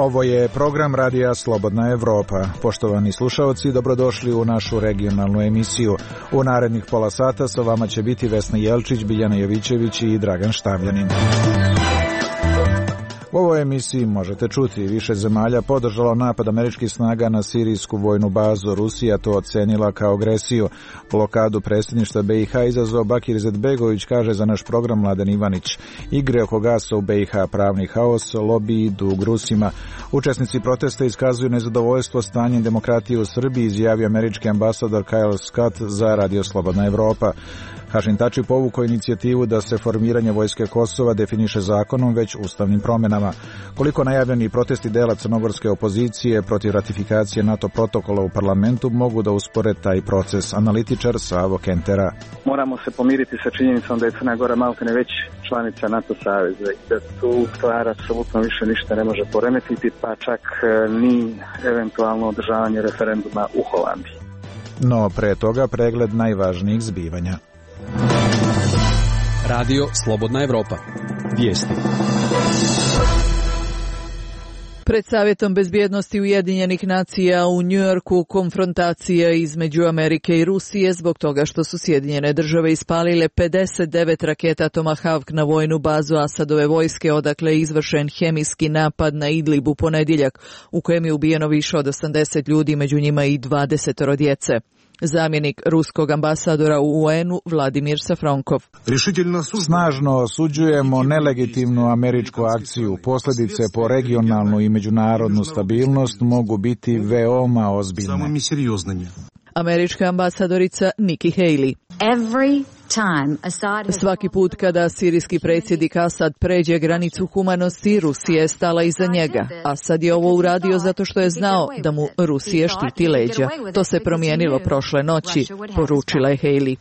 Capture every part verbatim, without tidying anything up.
Ovo je program Radija Slobodna Evropa. Poštovani slušaoci, dobrodošli u našu regionalnu emisiju. U narednih pola sata sa vama će biti Vesna Jelčić, Biljana Jovićević i Dragan Štavljanin. U ovoj emisiji možete čuti više zemalja podržalo napad američkih snaga na sirijsku vojnu bazu. Rusija to ocenila kao agresiju. Blokadu predsjedništva B i H izazvao Bakir Izetbegović, kaže za naš program Mladen Ivanić. Igre oko gasa u B i H, pravni haos, lobiji, dug Rusima. Učesnici protesta iskazuju nezadovoljstvo stanjem demokratije u Srbiji, izjavio američki ambasador Kyle Scott za Radio Slobodna Evropa. Hašim Tači povukao inicijativu da se formiranje vojske Kosova definiše zakonom, već ustavnim promjenama. Koliko najavljeni protesti dela crnogorske opozicije protiv ratifikacije NATO protokola u parlamentu mogu da uspore taj proces, analitičar Savo Kentera. Moramo se pomiriti sa činjenicom da je Crna Gora maltene već članica NATO saveza i da tu stvar apsolutno više ništa ne može poremetiti, pa čak ni eventualno održavanje referenduma u Holandiji. No pre toga pregled najvažnijih zbivanja. Radio Slobodna Evropa. Vijesti. Pred Savjetom bezbjednosti Ujedinjenih nacija u Njujorku konfrontacija između Amerike i Rusije zbog toga što su Sjedinjene države ispalile pedeset devet raketa Tomahawk na vojnu bazu Asadove vojske, odakle je izvršen hemijski napad na Idlib u ponedjeljak, u kojem je ubijeno više od osamdeset ljudi, među njima i dvadeset djece. Zamjenik ruskog ambasadora u U N-u Vladimir Safronkov. Snažno osuđujemo nelegitimnu američku akciju. Posljedice po regionalnu i međunarodnu stabilnost mogu biti veoma ozbiljne. Američka ambasadorica Nikki Haley. Svaki put kada sirijski predsjednik Asad pređe granicu humanosti, Rusija je stala iza njega. Asad je ovo uradio zato što je znao da mu Rusija štiti leđa. To se promijenilo prošle noći, poručila je Haley.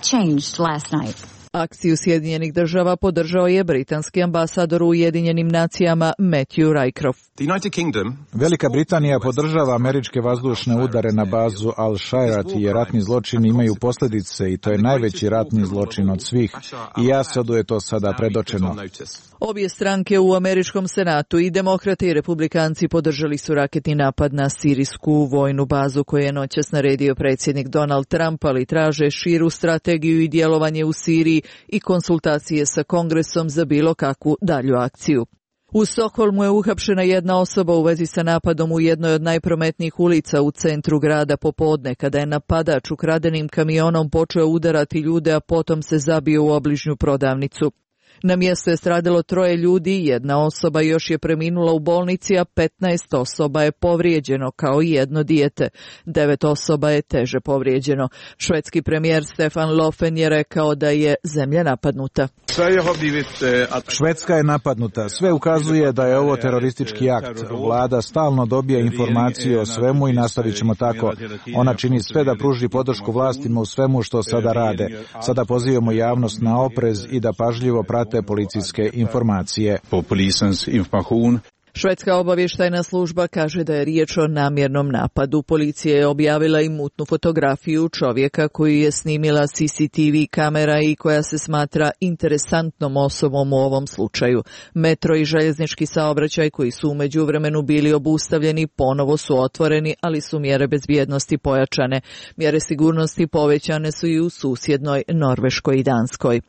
Akciju Sjedinjenih država podržao je britanski ambasador u Ujedinjenim nacijama Matthew Rycroft. Velika Britanija podržava američke vazdušne udare na bazu Al-Shairat jer ratni zločini imaju posljedice i to je najveći ratni zločin od svih. I Asadu je to sada predočeno. Obje stranke u američkom senatu, i demokrati i republikanci, podržali su raketni napad na sirijsku vojnu bazu koju je noćas naredio predsjednik Donald Trump, ali traže širu strategiju i djelovanje u Siriji i konsultacije sa Kongresom za bilo kakvu dalju akciju. U Stokholmu je uhapšena jedna osoba u vezi sa napadom u jednoj od najprometnijih ulica u centru grada popodne, kada je napadač ukradenim kamionom počeo udarati ljude, a potom se zabio u obližnju prodavnicu. Na mjestu je stradalo troje ljudi, jedna osoba još je preminula u bolnici, a petnaest osoba je povrijeđeno, kao i jedno dijete. Devet osoba je teže povrijeđeno. Švedski premijer Stefan Löfven je rekao da je zemlja napadnuta. Švedska je napadnuta. Sve ukazuje da je ovo teroristički akt. Vlada stalno dobija informacije o svemu i nastavit ćemo tako. Ona čini sve da pruži podršku vlastima u svemu što sada rade. Sada pozivamo javnost na oprez i da pažljivo prate te policijske informacije. Švedska obavještajna služba kaže da je riječ o namjernom napadu. Policija je objavila i mutnu fotografiju čovjeka koju je snimila C C T V kamera i koja se smatra interesantnom osobom u ovom slučaju. Metro i željeznički saobraćaj, koji su u međuvremenu bili obustavljeni, ponovo su otvoreni, ali su mjere bezbjednosti pojačane. Mjere sigurnosti povećane su i u susjednoj Norveškoj i Danskoj.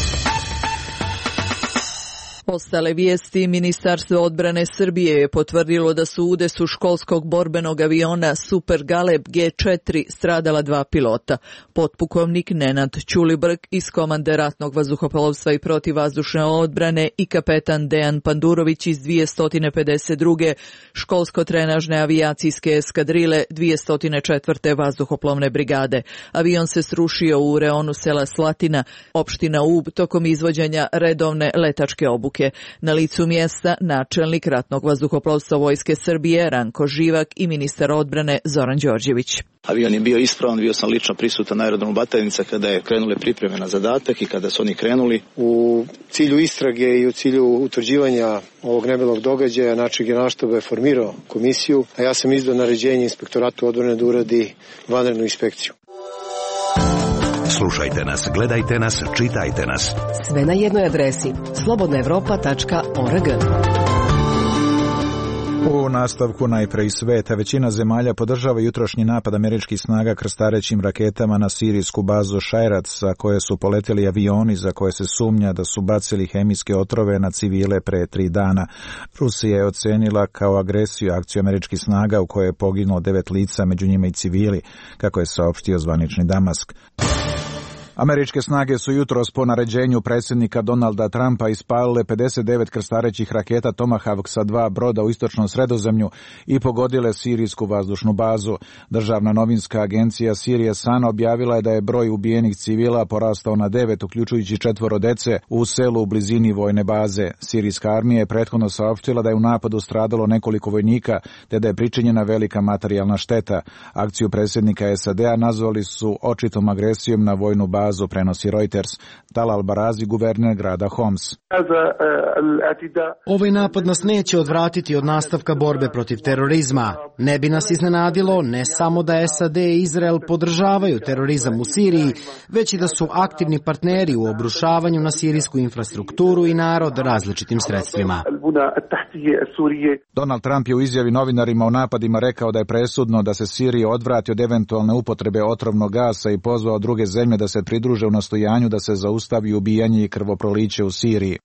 Ostale vijesti. Ministarstvo odbrane Srbije je potvrdilo da su u udesu školskog borbenog aviona Super Galeb G četiri stradala dva pilota. Potpukovnik Nenad Ćulibrk iz komande ratnog vazduhoplovstva i protivvazdušne odbrane i kapetan Dejan Pandurović iz dvjesto pedeset druge školsko-trenažne avijacijske eskadrile dvjesto četvrte vazduhoplovne brigade. Avion se srušio u reonu sela Slatina, opština Ub, tokom izvođenja redovne letačke obuke. Na licu mjesta načelnik ratnog vazduhoplovstva Vojske Srbije Ranko Živak i ministar odbrane Zoran Đorđević. Avion je bio ispravan, bio sam lično prisutan na aerodromu Batajnica kada je krenule pripreme na zadatak i kada su oni krenuli. U cilju istrage i u cilju utvrđivanja ovog nemilog događaja načelnik Generalštaba je formirao komisiju, a ja sam izdao naređenje Inspektoratu odbrane da uradi vanrednu inspekciju. Slušajte nas, gledajte nas, čitajte nas. Sve na jednoj adresi slobodna evropa tačka org. U nastavku najpre iz sveta, većina zemalja podržava jutrošnji napad američkih snaga krstarećim raketama na sirijsku bazu Šajrat, sa koje su poletjeli avioni za koje se sumnja da su bacili hemijske otrove na civile pre tri dana. Rusija je ocenila kao agresiju akciju američkih snaga u kojoj je poginulo devet lica, među njima i civili, kako je saopštio zvanični Damask. Američke snage su jutros po naređenju predsjednika Donalda Trumpa ispalile pedeset devet krstarećih raketa Tomahawk sa dva broda u istočnom Sredozemlju i pogodile sirijsku vazdušnu bazu. Državna novinska agencija Sirije Sana objavila je da je broj ubijenih civila porastao na devet, uključujući četvoro dece, u selu u blizini vojne baze. Sirijska armija je prethodno saopštila da je u napadu stradalo nekoliko vojnika, te da je pričinjena velika materijalna šteta. Akciju predsjednika S A D-a nazvali su očitom agresijom na vojnu bazu, prenosi Reuters. Talal Barazi, guverner grada Homs. Ovaj napad nas neće odvratiti od nastavka borbe protiv terorizma. Ne bi nas iznenadilo ne samo da S A D i Izrael podržavaju terorizam u Siriji, već i da su aktivni partneri u obrušavanju na sirijsku infrastrukturu i narod različitim sredstvima. Donald Trump je u izjavi novinarima o napadima rekao da je presudno da se Sirija odvrati od eventualne upotrebe otrovnog gasa i pozvao druge zemlje da se pridruže u nastojanju da se zaustavi ubijanje i krvoproliće u Siriji.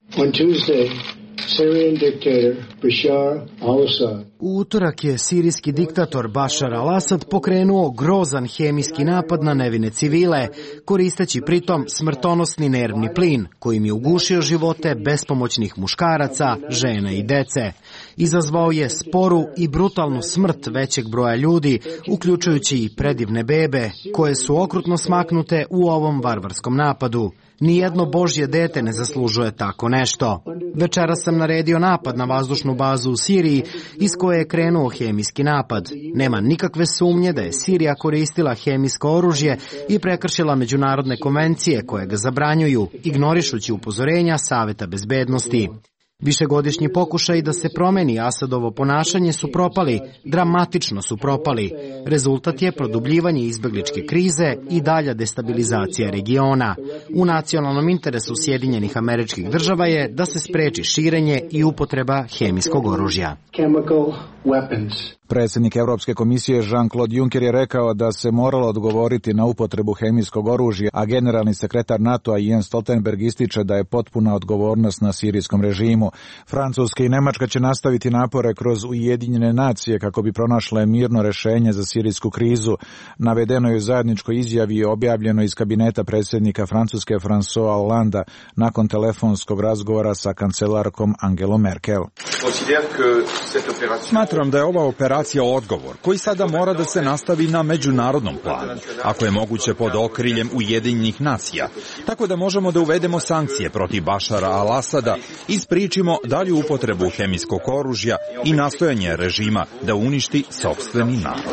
U utorak je sirijski diktator Bashar al-Assad pokrenuo grozan hemijski napad na nevine civile, koristeći pritom smrtonosni nervni plin, kojim je ugušio živote bespomoćnih muškaraca, žena i dece. Izazvao je sporu i brutalnu smrt većeg broja ljudi, uključujući i predivne bebe, koje su okrutno smaknute u ovom varvarskom napadu. Nijedno božje dete ne zaslužuje tako nešto. Večera sam naredio napad na vazdušnu bazu u Siriji, iz koje je krenuo hemijski napad. Nema nikakve sumnje da je Sirija koristila hemijsko oružje i prekršila međunarodne konvencije koje ga zabranjuju, ignorišući upozorenja Saveta bezbednosti. Višegodišnji pokušaj da se promeni Asadovo ponašanje su propali, dramatično su propali. Rezultat je produbljivanje izbegličke krize i dalja destabilizacija regiona. U nacionalnom interesu Sjedinjenih Američkih Država je da se spreči širenje i upotreba hemijskog oružja. Predsjednik Europske komisije Jean-Claude Juncker je rekao da se moralo odgovoriti na upotrebu hemijskog oružja, a generalni sekretar NATO-a Jens Stoltenberg ističe da je potpuna odgovornost na sirijskom režimu. Francuska i Nemačka će nastaviti napore kroz Ujedinjene nacije kako bi pronašle mirno rješenje za sirijsku krizu. Navedeno je u zajedničkoj izjavi objavljeno iz kabineta predsjednika Francuske François Hollanda nakon telefonskog razgovora sa kancelarkom Angelom Merkel. Smatram da je ova operacija odgovor koji sada mora da se nastavi na međunarodnom planu, ako je moguće pod okriljem Ujedinjenih nacija, tako da možemo da uvedemo sankcije protiv Bašara al-Asada i spričimo dalju upotrebu hemijskog oružja i nastojanje režima da uništi sopstveni narod.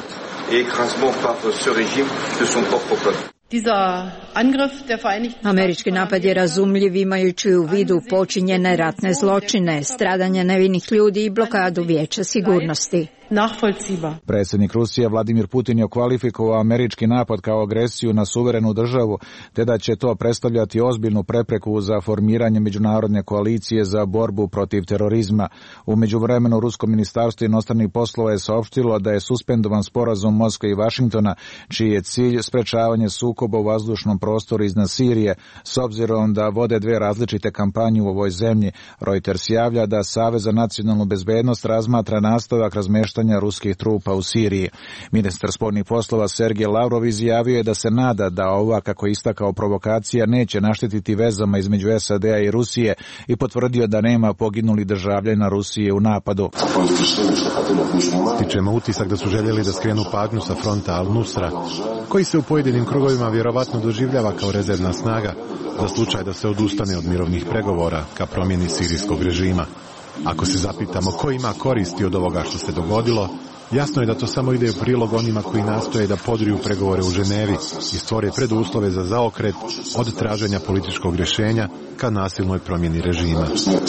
Američki napad je razumljiv imajući u vidu počinjene ratne zločine, stradanje nevinih ljudi i blokadu Vijeća sigurnosti. Predsjednik Rusije Vladimir Putin je okvalifikovao američki napad kao agresiju na suverenu državu, te da će to predstavljati ozbiljnu prepreku za formiranje međunarodne koalicije za borbu protiv terorizma. U međuvremenu Rusko ministarstvo inostranih poslova je saopštilo da je suspendovan sporazum Moskve i Vašingtona, čiji je cilj sprečavanje sukoba u vazdušnom prostoru iznad Sirije, s obzirom da vode dve različite kampanje u ovoj zemlji. Reuters javlja da Savez za nacionalnu bezbednost razmatra nastavak razmeštanja ruskih trupa u Siriji. Ministar spoljnih poslova Sergej Lavrov izjavio je da se nada da ova, kako je istakao, provokacija neće naštetiti vezama između S A D-a i Rusije i potvrdio da nema poginulih državljana Rusije u napadu. Stičemo utisak da su željeli da skrenu pažnju sa fronta Al-Nusra, koji se u pojedinim krugovima vjerovatno doživljava kao rezervna snaga za slučaj da se odustane od mirovnih pregovora ka promjeni sirijskog režima. Ako se zapitamo ko ima koristi od ovoga što se dogodilo, Jasno je da to samo ide u prilog onima koji nastoje da podriju pregovore u Ženevi i stvore preduslove za zaokret od traženja političkog rješenja ka nasilnoj promjeni režima.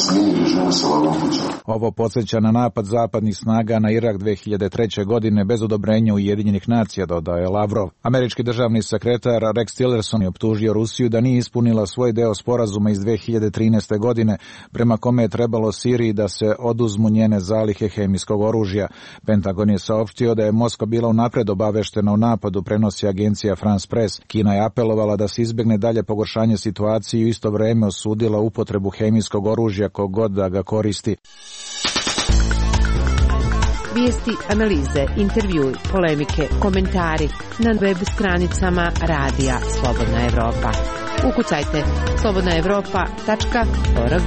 Ovo podsjeća na napad zapadnih snaga na Irak dve hiljade treće. godine bez odobrenja Ujedinjenih nacija, dodaje Lavrov. Američki državni sekretar Rex Tillerson je optužio Rusiju da nije ispunila svoj deo sporazuma iz dve hiljade trinaeste. godine, prema kome je trebalo Siriji da se oduzmu njene zalihe hemijskog oružja. Pentagon je saopštio da je Moskva bila unapred obaveštena o napadu, prenosi agencija France Press. Kina je apelovala da se izbjegne dalje pogoršanje situacije i u isto vrijeme osudila upotrebu hemijskog oružja kogod da ga koristi. Vijesti, analize, intervjui, polemike, komentari na web stranicama Radija Slobodna Evropa. Ukucajte slobodna evropa tačka org.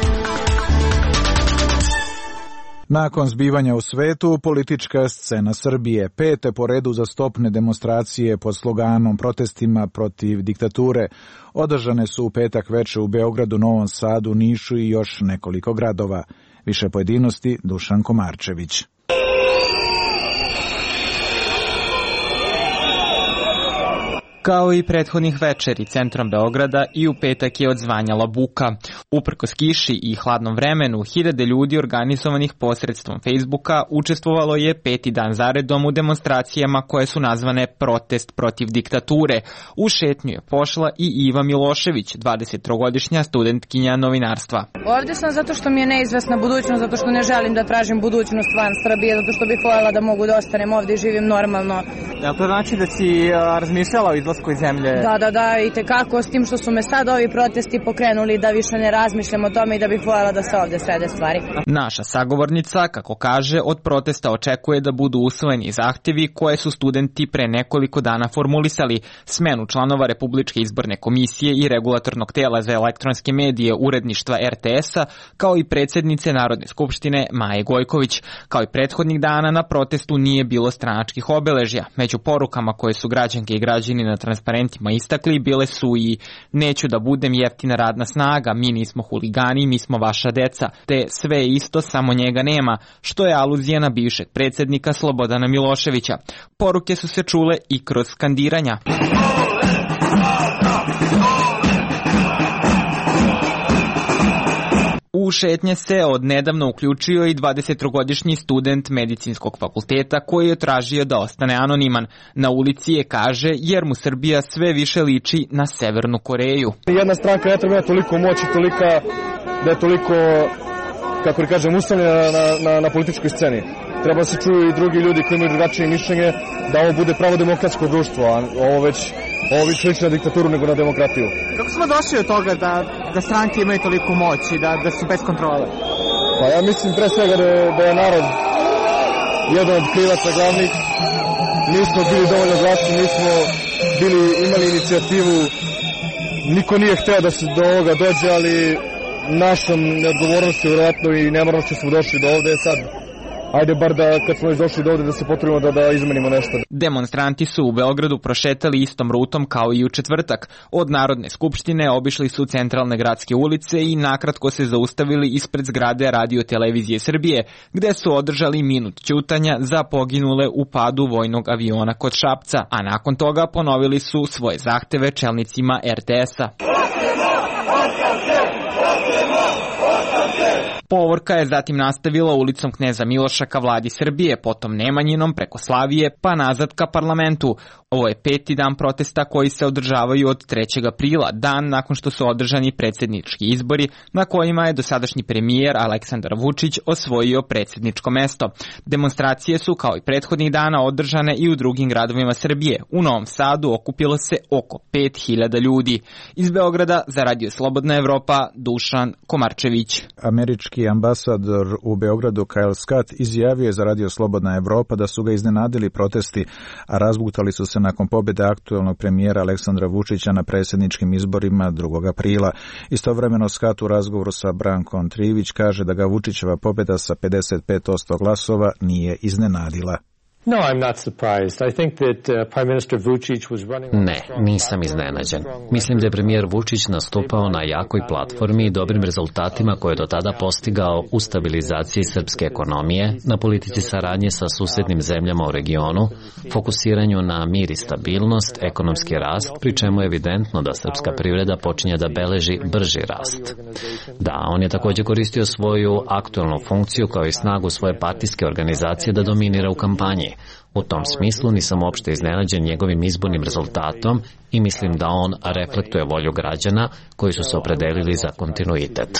Nakon zbivanja u svetu, politička scena Srbije, pete po redu uzastopne demonstracije pod sloganom protestima protiv diktature, održane su u petak veče u Beogradu, Novom Sadu, Nišu i još nekoliko gradova. Više pojedinosti Dušan Komarčević. Kao i prethodnih večeri centrom Beograda i u petak je odzvanjala buka. Uprkos kiši i hladnom vremenu, hiljade ljudi organizovanih posredstvom Facebooka učestvovalo je peti dan zaredom u demonstracijama koje su nazvane protest protiv diktature. U šetnju je pošla i Iva Milošević, dvadesettrogodišnja studentkinja novinarstva. Ovdje sam zato što mi je neizvesna budućnost, zato što ne želim da tražim budućnost van Srbije, zato što bih voljela da mogu da ostanem ovdje i živim normalno. Jel to znači da si razmišljala o izlasku iz zemlje? Da, da, da, i tekako, s tim što su me sad ovi protesti pokrenuli da više ne razmišljam o tome i da bih voljela da se ovdje srede stvari. Naša sagovornica, kako kaže, od protesta očekuje da budu usvojeni zahtjevi koje su studenti pre nekoliko dana formulisali: smenu članova Republičke izborne komisije i regulatornog tela za elektronske medije uredništva er te es-a, kao i predsjednice Narodne skupštine Maje Gojković. Kao i prethodnih dana, na protestu nije bilo stranačkih obeležja. Među porukama koje su građanke i građani na transparentima istakli bile su i neću da budem jeftina radna snaga, mi nismo huligani, mi smo vaša deca, te sve je isto, samo njega nema, što je aluzija na bivšeg predsjednika Slobodana Miloševića. Poruke su se čule i kroz skandiranja. U šetnje se od nedavno uključio i dvadesettrogodišnji student medicinskog fakulteta koji je tražio da ostane anoniman. Na ulici je, kaže, jer mu Srbija sve više liči na Severnu Koreju. Jedna stranka ne treba imati toliko moći, tolika, da je toliko, kako da kažem, ustavljena na, na, na političkoj sceni. Treba se čuju i drugi ljudi koji imaju drugačije mišljenje, da ovo bude pravo demokratsko društvo, a ovo već ovo više liči na diktaturu nego na demokratiju. Kako smo došli od toga da, da stranke imaju toliko moći, da, da su bez kontrole? Pa ja mislim pre svega da je, da je narod jedan od krivaca glavnih. Nismo bili dovoljno glasni, nismo bili, imali inicijativu, niko nije hteo da se do ovoga dođe, ali našom neodgovornošću, vjerojatno i nemornošću smo došli do ovde sad. Ajde bar da kad smo došli do ovde da se potrudimo da, da izmenimo nešto. Demonstranti su u Beogradu prošetali istom rutom kao i u četvrtak. Od Narodne skupštine obišli su centralne gradske ulice i nakratko se zaustavili ispred zgrade Radio Televizije Srbije, gde su održali minut ćutanja za poginule u padu vojnog aviona kod Šapca, a nakon toga ponovili su svoje zahteve čelnicima er te es-a. Povorka je zatim nastavila ulicom Kneza Miloša ka vladi Srbije, potom Nemanjinom preko Slavije pa nazad ka parlamentu. Ovo je peti dan protesta koji se održavaju od trećeg aprila, dan nakon što su održani predsjednički izbori na kojima je dosadašnji premijer Aleksandar Vučić osvojio predsjedničko mesto. Demonstracije su kao i prethodnih dana održane i u drugim gradovima Srbije. U Novom Sadu okupilo se oko pet hiljada ljudi. Iz Beograda za Radio Slobodna Evropa, Dušan Komarčević. Američki ambasador u Beogradu Kyle Scott izjavio je za Radio Slobodna Evropa da su ga iznenadili protesti, a razbutali su se nakon pobjede aktuelnog premijera Aleksandra Vučića na predsjedničkim izborima drugog aprila. Istovremeno Scott u razgovoru sa Brankom Trivić kaže da ga Vučićeva pobjeda sa pedeset pet posto glasova nije iznenadila. Ne, nisam iznenađen. Mislim da je premijer Vučić nastupao na jakoj platformi i dobrim rezultatima koje je do tada postigao u stabilizaciji srpske ekonomije, na politici saradnje sa susednim zemljama u regionu, fokusiranju na mir i stabilnost, ekonomski rast, pri čemu je evidentno da srpska privreda počinje da beleži brži rast. Da, on je također koristio svoju aktualnu funkciju kao i snagu svoje partijske organizacije da dominira u kampanji. U tom smislu nisam uopšte iznenađen njegovim izbornim rezultatom i mislim da on reflektuje volju građana koji su se opredelili za kontinuitet.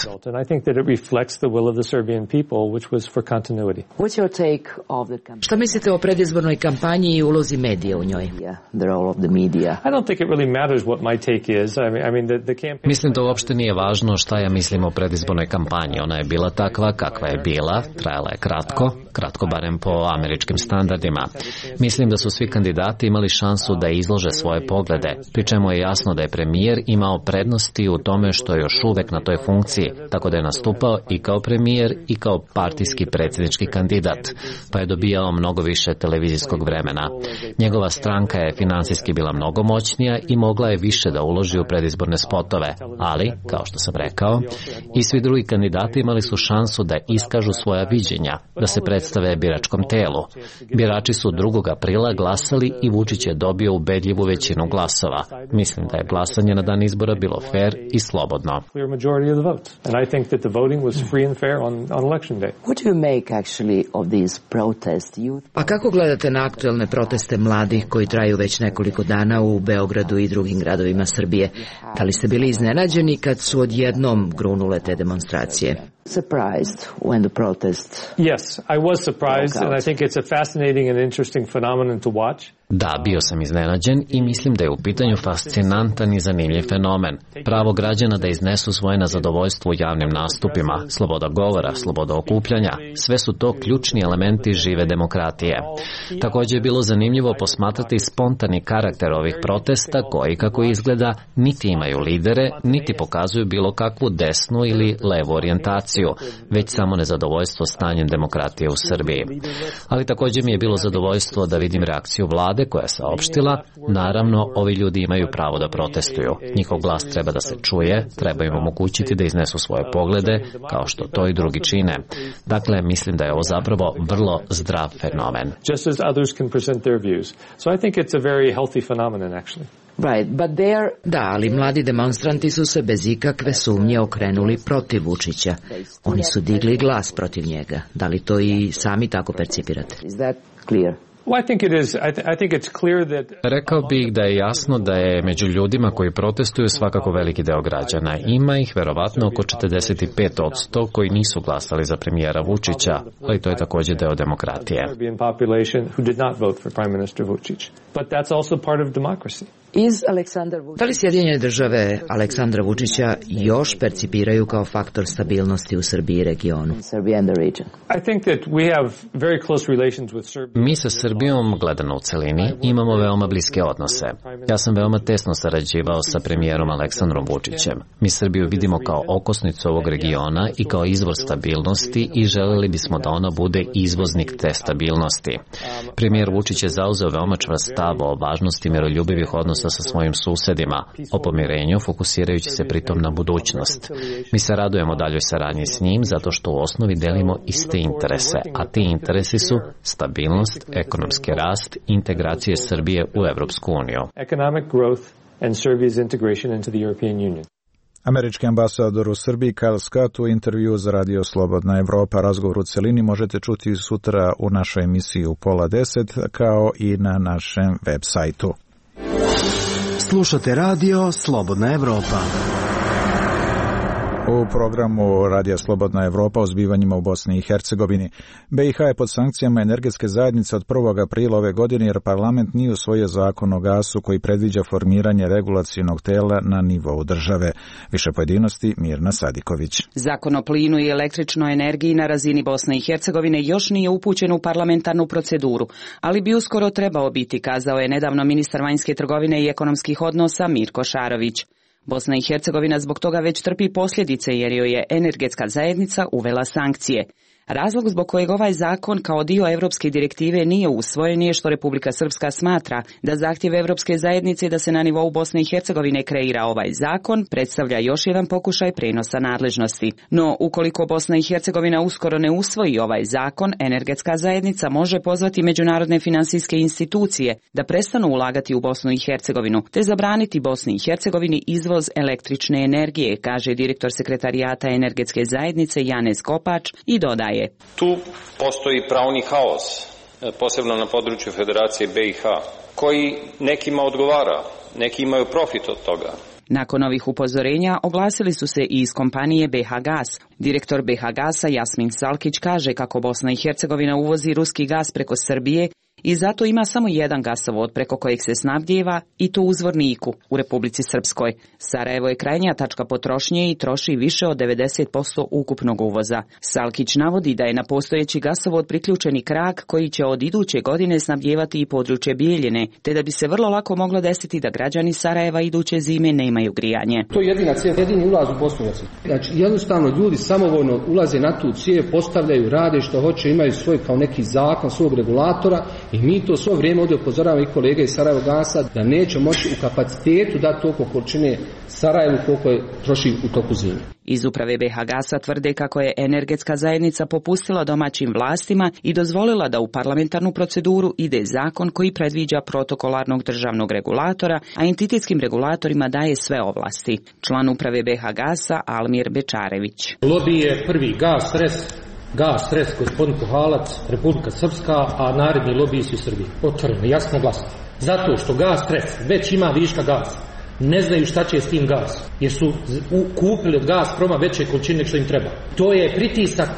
Šta mislite o predizbornoj kampanji i ulozi medija u njoj? Mislim da uopšte nije važno šta ja mislim o predizbornoj kampanji. Ona je bila takva kakva je bila, trajala je kratko, kratko barem po američkim standardima. Mislim da su svi kandidati imali šansu da izlože svoje poglede, pri čemu je jasno da je premijer imao prednosti u tome što je još uvek na toj funkciji, tako da je nastupao i kao premijer i kao partijski predsjednički kandidat, pa je dobijao mnogo više televizijskog vremena. Njegova stranka je finansijski bila mnogo moćnija i mogla je više da uloži u predizborne spotove, ali, kao što sam rekao, i svi drugi kandidati imali su šansu da iskažu svoja viđenja, da se predstave biračkom telu. Birači su drugog aprila glasali i Vučić je dobio ubedljivu većinu glasova. Mislim da je glasanje na dan izbora bilo fair i slobodno. A kako gledate na aktuelne proteste mladih koji traju već nekoliko dana u Beogradu i drugim gradovima Srbije? Da li ste bili iznenađeni kad su odjednom grunule te demonstracije? Surprised when the protest Yes, I was surprised and I think it's a fascinating and interesting phenomenon to watch. Da, bio sam iznenađen i mislim da je u pitanju fascinantan i zanimljiv fenomen. Pravo građana da iznesu svoje nezadovoljstvo u javnim nastupima, sloboda govora, sloboda okupljanja, sve su to ključni elementi žive demokratije. Također je bilo zanimljivo posmatrati spontani karakter ovih protesta koji, kako izgleda, niti imaju lidere, niti pokazuju bilo kakvu desnu ili levu orijentaciju, već samo nezadovoljstvo stanjem demokratije u Srbiji. Ali također mi je bilo zadovoljstvo da vidim reakciju vlade koja je saopštila, naravno, ovi ljudi imaju pravo da protestuju. Njihov glas treba da se čuje, treba im omogućiti da iznesu svoje poglede, kao što to i drugi čine. Dakle, mislim da je ovo zapravo vrlo zdrav fenomen. Just as others can present their views. So I think it's a very healthy phenomenon, actually. Right, but there... Da, ali mladi demonstranti su se bez ikakve sumnje okrenuli protiv Vučića. Oni su digli glas protiv njega. Da li to i sami tako percipirate? Is that clear? Well, I think it is. I, th- I think it's clear that... Rekao bih da je jasno da je među ljudima koji protestuju svakako veliki deo građana. Ima ih verovatno oko četrdeset pet posto koji nisu glasali za premijera Vučića, ali to je također deo demokratije. Da li Sjedinjene države Aleksandra Vučića još percipiraju kao faktor stabilnosti u Srbiji i regionu? Mi sa Srbijom, gledano u celini, imamo veoma bliske odnose. Ja sam veoma tesno sarađivao sa premijerom Aleksandrom Vučićem. Mi Srbiju vidimo kao okosnicu ovog regiona i kao izvor stabilnosti i želeli bismo da ona bude izvoznik te stabilnosti. Premijer Vučić je zauzeo veoma čvrst stav o važnosti miroljubivih odnosa sa svojim susedima, o pomirenju, fokusirajući se pritom na budućnost. Mi se radujemo daljoj saradnji s njim zato što u osnovi delimo iste interese, a ti interesi su stabilnost, ekonomski rast, integracije Srbije u Evropsku uniju. Economic growth and Serbia's integration into the European Union. Američki ambasador u Srbiji Kyle Scott u intervju za Radio Slobodna Evropa. Razgovor u celini možete čuti sutra u našoj emisiji u pola deset, kao i na našem web sajtu. Slušate Radio Slobodna Evropa. U programu Radija Slobodna Evropa o zbivanjima u Bosni i Hercegovini. be i ha je pod sankcijama energetske zajednice od prvog aprila ove godine jer parlament nije usvojio zakon o gasu koji predviđa formiranje regulacionog tela na nivou države. Više pojedinosti Mirna Sadiković. Zakon o plinu i električnoj energiji na razini Bosne i Hercegovine još nije upućen u parlamentarnu proceduru, ali bi uskoro trebao biti, kazao je nedavno ministar vanjske trgovine i ekonomskih odnosa Mirko Šarović. Bosna i Hercegovina zbog toga već trpi posljedice jer joj je energetska zajednica uvela sankcije. Razlog zbog kojeg ovaj zakon kao dio Europske direktive nije usvojen je što Republika Srpska smatra da zahtjev Europske zajednice da se na nivou Bosne i Hercegovine kreira ovaj zakon predstavlja još jedan pokušaj prenosa nadležnosti. No, ukoliko Bosna i Hercegovina uskoro ne usvoji ovaj zakon, energetska zajednica može pozvati međunarodne finansijske institucije da prestanu ulagati u Bosnu i Hercegovinu, te zabraniti Bosni i Hercegovini izvoz električne energije, kaže direktor sekretarijata energetske zajednice Janez Kopač i dodaje: Tu postoji pravni haos, posebno na području Federacije B i H, koji nekima odgovara, neki imaju profit od toga. Nakon ovih upozorenja oglasili su se i iz kompanije B H Gas. Direktor B H Gasa Jasmin Salkić kaže kako Bosna i Hercegovina uvozi ruski gas preko Srbije i zato ima samo jedan gasovod preko kojeg se snabdijeva, i to u Zvorniku, u Republici Srpskoj. Sarajevo je krajnja tačka potrošnje i troši više od devedeset posto ukupnog uvoza. Salkić navodi da je na postojeći gasovod priključeni krak koji će od iduće godine snabdijevati i područje Bijeljine, te da bi se vrlo lako moglo desiti da građani Sarajeva iduće zime nemaju grijanje. To je jedina cijev, jedini ulaz u Bosnu i Hercegovinu. Znači, jednostavno ljudi samovoljno ulaze na tu cijev, postavljaju, rade što hoće, imaju svoj kao neki zakon svog regulatora. I mi to svo vrijeme ovdje upozoravamo i kolege iz Sarajevo Gasa da neće moći u kapacitetu dati toliko količine Sarajevu koliko je troši u toku zime. Iz uprave B H Gasa tvrde kako je energetska zajednica popustila domaćim vlastima i dozvolila da u parlamentarnu proceduru ide zakon koji predviđa protokolarnog državnog regulatora, a entitetskim regulatorima daje sve ovlasti. Član uprave B H Gasa Almir Bečarević. Lobby je prvi Gas, Res, Gas, Res, gospodin Kohalac, Republika Srpska, a naredni lobiji su u Srbiji. Otvoreno, jasno, glasno. Zato što Gas, Res već ima viška gasa. Ne znaju šta će s tim gasom, jer su kupili od Gazproma veće količine što im treba. To je pritisak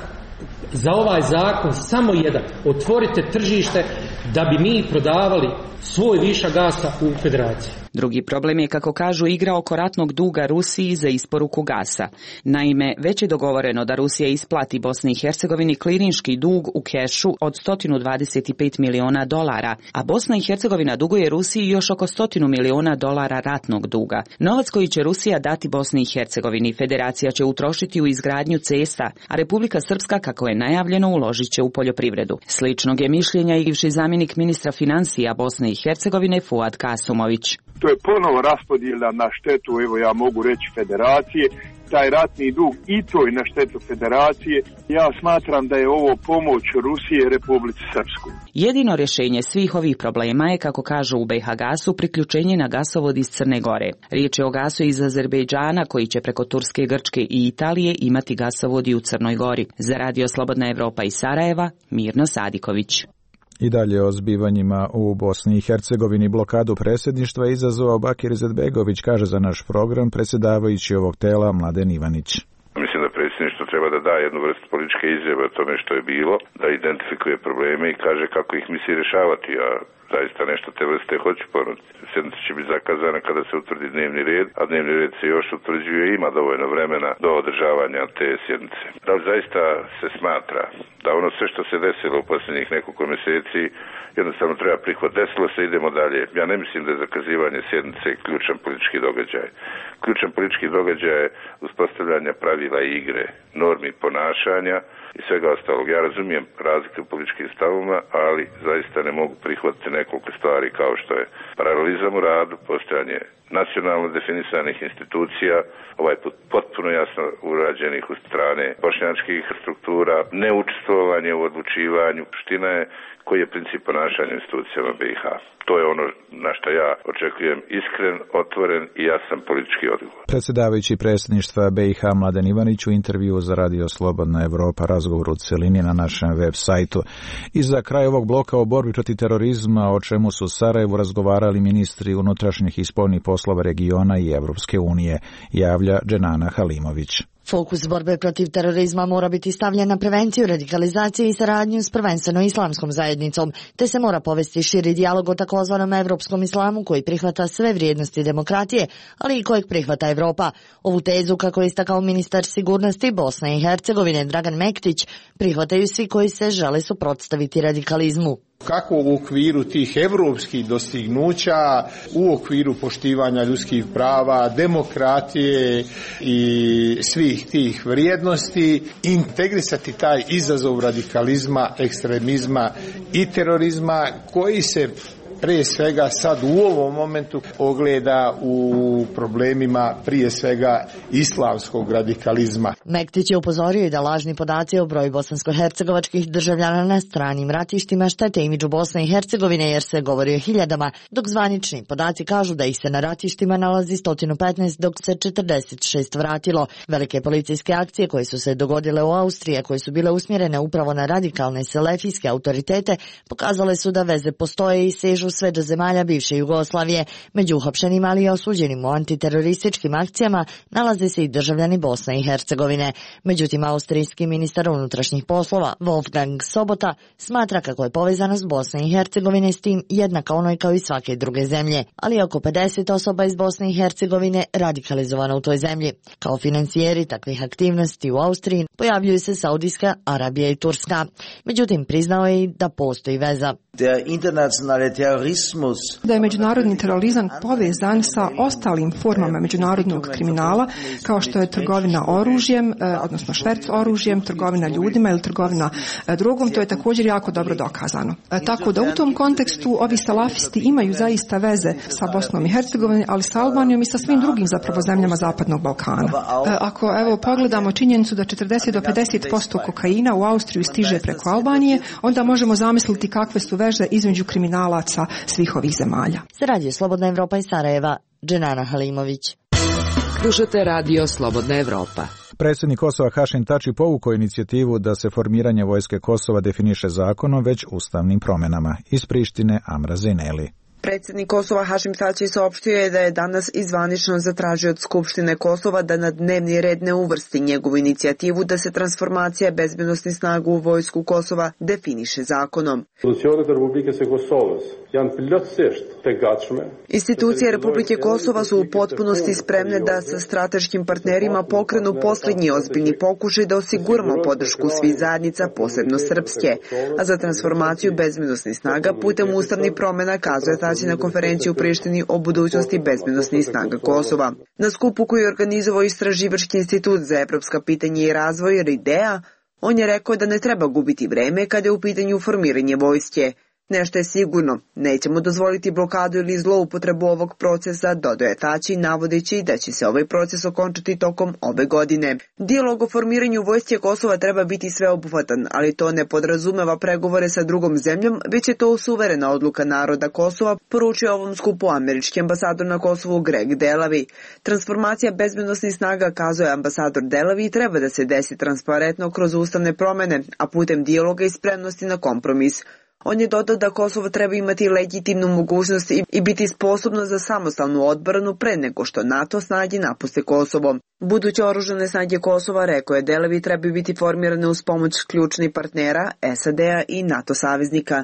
za ovaj zakon samo jedan. Otvorite tržište da bi mi prodavali svoj višak gasa u federaciji. Drugi problem je, kako kažu, igra oko ratnog duga Rusiji za isporuku gasa. Naime, već je dogovoreno da Rusija isplati Bosni i Hercegovini klirinški dug u kešu od sto dvadeset pet miliona dolara, a Bosna i Hercegovina duguje Rusiji još oko sto miliona dolara ratnog duga. Novac koji će Rusija dati Bosni i Hercegovini federacija će utrošiti u izgradnju cesta, a Republika Srpska, kako je najavljeno, uložit će u poljoprivredu. Sličnog je mišljenja i bivši zamjenik ministra financija Bosne i Hercegovine Fuad Kasumović. To je ponovo raspodjela na štetu, evo ja mogu reći, federacije, taj ratni dug i to je na štetu federacije. Ja smatram da je ovo pomoć Rusije Republici Srpskoj. Jedino rješenje svih ovih problema je, kako kažu u B H Gasu, priključenje na gasovod iz Crne Gore. Riječ je o gasu iz Azerbejdžana koji će preko Turske, Grčke i Italije imati gasovod i u Crnoj Gori. Za Radio Slobodna Evropa iz Sarajeva, Mirno Sadiković. I dalje o zbivanjima u Bosni i Hercegovini. Blokadu predsjedništva izazvao Bakir Izetbegović, kaže za naš program predsjedavajući ovog tela Mladen Ivanić. Mislim da predsjedništvo treba da da jednu vrstu političke izjave o tome što je bilo, da identifikuje probleme i kaže kako ih misli rješavati, a zaista nešto te vrste hoću ponuditi. Sjednica će biti zakazana kada se utvrdi dnevni red, a dnevni red se još utvrđuje i ima dovoljno vremena do održavanja te sjednice. Da li zaista se smatra da ono sve što se desilo u posljednjih nekoliko mjeseci jednostavno treba prihvat. Desilo se, idemo dalje. Ja ne mislim da je zakazivanje sjednice ključan politički događaj. Ključan politički događaj je uspostavljanje pravila igre, normi ponašanja i svega ostalog. Ja razumijem razlike u političkim stavovima, ali zaista ne mogu prihvatiti nekoliko stvari kao što je paralelizam u radu, postojanje nacionalno definisanih institucija, ovaj put potpuno jasno urađenih u strane bošnjačkih struktura, neučestvovanje u odlučivanju. Ština je koji je princip ponašanja institucijama B i H. To je ono na što ja očekujem iskren, otvoren i jasan politički odgovor. Predsjedavajući predsjedništva B i H Mladen Ivanić u intervju za Radio Slobodna Evropa, razgovor u celini na našem web sajtu. I za kraj ovog bloka o borbi protiv terorizma, o čemu su u Sarajevu razgovarali ministri unutrašnjih i spoljnih poslova regiona i Evropske unije, javlja Dženana Halimović. Fokus borbe protiv terorizma mora biti stavljen na prevenciju, radikalizaciju i saradnju s prvenstveno islamskom zajednicom, te se mora povesti širi dijalog o takozvanom evropskom islamu koji prihvata sve vrijednosti demokratije, ali i kojeg prihvata Evropa. Ovu tezu, kako je istakao ministar sigurnosti Bosne i Hercegovine Dragan Mektić, prihvataju svi koji se žele suprotstaviti radikalizmu. Kako u okviru tih evropskih dostignuća, u okviru poštivanja ljudskih prava, demokratije i svih svih tih vrijednosti, integrisati taj izazov radikalizma, ekstremizma i terorizma koji se prije svega sad u ovom momentu ogleda u problemima prije svega islamskog radikalizma. Mektić je upozorio i da lažni podaci o broju bosansko-hercegovačkih državljana na stranim ratištima štete imidžu Bosne i Hercegovine jer se govori o hiljadama, dok zvanični podaci kažu da ih se na ratištima nalazi sto petnaest dok se četrdeset šest vratilo. Velike policijske akcije koje su se dogodile u Austriji, a koje su bile usmjerene upravo na radikalne selefijske autoritete, pokazale su da veze postoje i sežu sve do zemalja bivše Jugoslavije. Među uhapšenim, ali i osuđenim u antiterorističkim akcijama nalaze se i državljani Bosne i Hercegovine. Međutim, austrijski ministar unutrašnjih poslova Wolfgang Sobota smatra kako je povezanost Bosne i Hercegovine s tim jednaka onoj kao i svake druge zemlje, ali oko pedeset osoba iz Bosne i Hercegovine radikalizovano u toj zemlji. Kao financijeri takvih aktivnosti u Austriji pojavljuju se Saudijska Arabija i Turska. Međutim, priznao je i da postoji veza. Da je međunarodni terorizam povezan sa ostalim formama međunarodnog kriminala, kao što je trgovina oružjem, odnosno šverc oružjem, trgovina ljudima ili trgovina drogom, to je također jako dobro dokazano. Tako da u tom kontekstu ovi salafisti imaju zaista veze sa Bosnom i Hercegovinom, ali sa Albanijom i sa svim drugim zapravo zemljama Zapadnog Balkana. Ako evo pogledamo činjenicu da četrdeset do pedeset posto kokaina u Austriju stiže preko Albanije, onda možemo zamisliti kakve su veze između kriminalaca svih ovih zemalja. Za Radio Slobodna Evropa iz Sarajeva, Dženana Halimović. Slušate Radio Slobodna Evropa. Predsjednik Kosova Hašim Tači povukao inicijativu da se formiranje vojske Kosova definiše zakonom, već ustavnim promjenama. Iz Prištine Amra Zeneli. Predsjednik Kosova Hašim Tači saopštio je da je danas izvanično zatražio od Skupštine Kosova da na dnevni red ne uvrsti njegovu inicijativu da se transformacija bezbednosnih snaga u vojsku Kosova definiše zakonom. Institucije Republike Kosova su u potpunosti spremne da sa strateškim partnerima pokrenu posljednji ozbiljni pokušaj da osiguramo podršku svih zajednica, posebno srpske, a za transformaciju bezbednosnih snaga putem ustavnih promjena kazuje Tači na konferenciju u Prištini o budućnosti bezbednosnih snaga Kosova. Na skupu koji je organizovao Istraživački institut za evropska pitanja i razvoj RIDEA, on je rekao da ne treba gubiti vreme kada je u pitanju formiranje vojske. Nešto je sigurno, nećemo dozvoliti blokadu ili zloupotrebu ovog procesa, dodaje Tači, navodeći da će se ovaj proces okončati tokom ove godine. Dijalog o formiranju vojske Kosova treba biti sveobuhvatan, ali to ne podrazumeva pregovore sa drugom zemljom, već je to suverena odluka naroda Kosova, poručio ovom skupu američki ambasador na Kosovu Greg Delavi. Transformacija bezbednosnih snaga, kazuje ambasador Delavi, treba da se desi transparentno kroz ustavne promjene, a putem dijaloga i spremnosti na kompromis. On je dodao da Kosovo treba imati legitimnu mogućnost i biti sposobno za samostalnu odbranu pre nego što NATO snage napuste Kosovo. Buduće oružane snage Kosova, rekao je Delavi, treba biti formirane uz pomoć ključnih partnera S A D-a i NATO saveznika.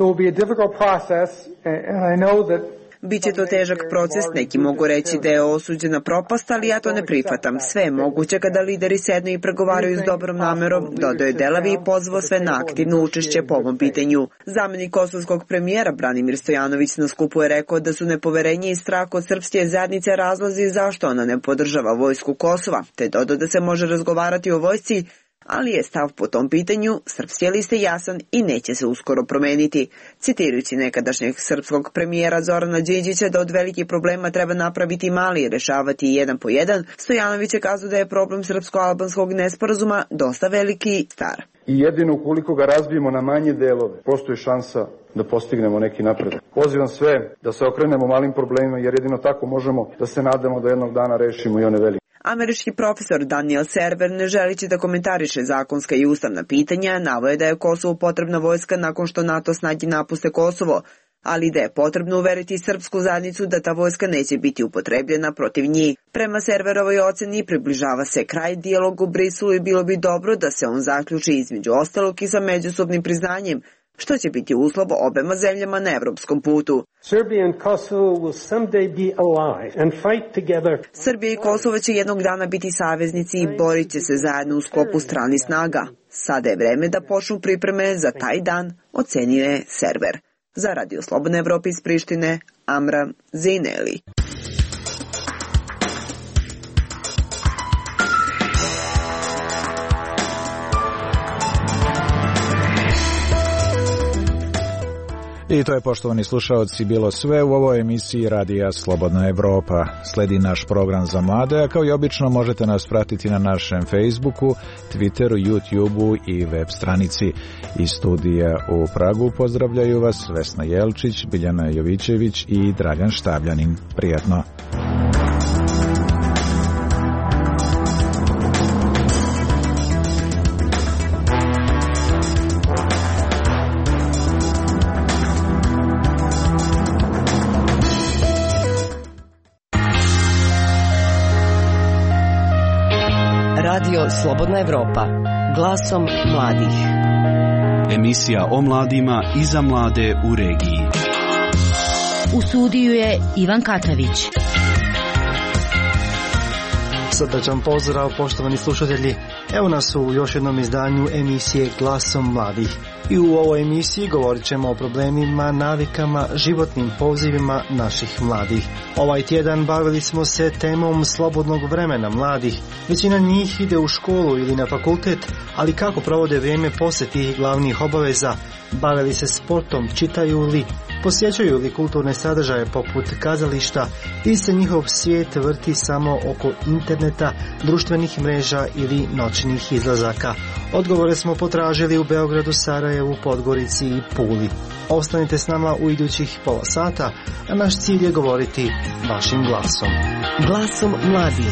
Biće to težak proces, neki mogu reći da je osuđena propast, ali ja to ne prihvatam. Sve je moguće kada lideri sednu i pregovaraju s dobrom namerom, dodao je Delavi i pozvao sve na aktivno učešće po ovom pitanju. Zamenik kosovskog premijera Branimir Stojanović na skupu je rekao da su nepoverenje i strah od srpske zajednice razlozi zašto ona ne podržava vojsku Kosova, te dodao da se može razgovarati o vojsci, ali je stav po tom pitanju srpske liste jasan i neće se uskoro promeniti. Citirajući nekadašnjeg srpskog premijera Zorana Đinđića da od velikih problema treba napraviti mali i rešavati jedan po jedan, Stojanović je kazao da je problem srpsko-albanskog nesporazuma dosta veliki i star. I jedino ukoliko ga razbijemo na manje delove, postoji šansa da postignemo neki napredak. Pozivam sve da se okrenemo malim problemima, jer jedino tako možemo da se nadamo da jednog dana rešimo i one velike. Američki profesor Daniel Server, ne želići da komentariše zakonska i ustavna pitanja, navoje da je Kosovu potrebna vojska nakon što NATO snage napuste Kosovo, ali da je potrebno uveriti srpsku zajednicu da ta vojska neće biti upotrebljena protiv njih. Prema Serverovoj oceni približava se kraj dijalogu u Briselu i bilo bi dobro da se on zaključi između ostalog i sa međusobnim priznanjem, što će biti uslov obema zemljama na evropskom putu. Srbija i Kosovo će jednog dana biti saveznici i borit će se zajedno u sklopu stranih snaga. Sada je vreme da počnu pripreme za taj dan, ocenio je Server. Za Radio Slobodna Evropa iz Prištine, Amra Zeneli. I to je, poštovani slušaoci, bilo sve u ovoj emisiji Radija Slobodna Evropa. Sledi naš program za mlade, a kao i obično možete nas pratiti na našem Facebooku, Twitteru, YouTubeu i web stranici. Iz studija u Pragu pozdravljaju vas Vesna Jelčić, Biljana Jovićević i Dragan Štabljanin. Prijatno! Radio Slobodna Evropa, glasom mladih. Emisija o mladima i za mlade u regiji. U studiju je Ivan Katravić. Srdačan pozdrav, poštovani slušatelji. Evo nas u još jednom izdanju emisije Glasom mladih. I u ovoj emisiji govorit ćemo o problemima, navikama, životnim pozivima naših mladih. Ovaj tjedan bavili smo se temom slobodnog vremena mladih. Većina njih ide u školu ili na fakultet, ali kako provode vrijeme poslije tih glavnih obaveza? Bavili se sportom, čitaju li, posjećuju li kulturne sadržaje poput kazališta ili se njihov svijet vrti samo oko interneta, društvenih mreža ili noćnih izlazaka? Odgovore smo potražili u Beogradu, Sarajevu, Podgorici i Puli. Ostanite s nama u idućih pola sata, a naš cilj je govoriti vašim glasom. Glasom mladih.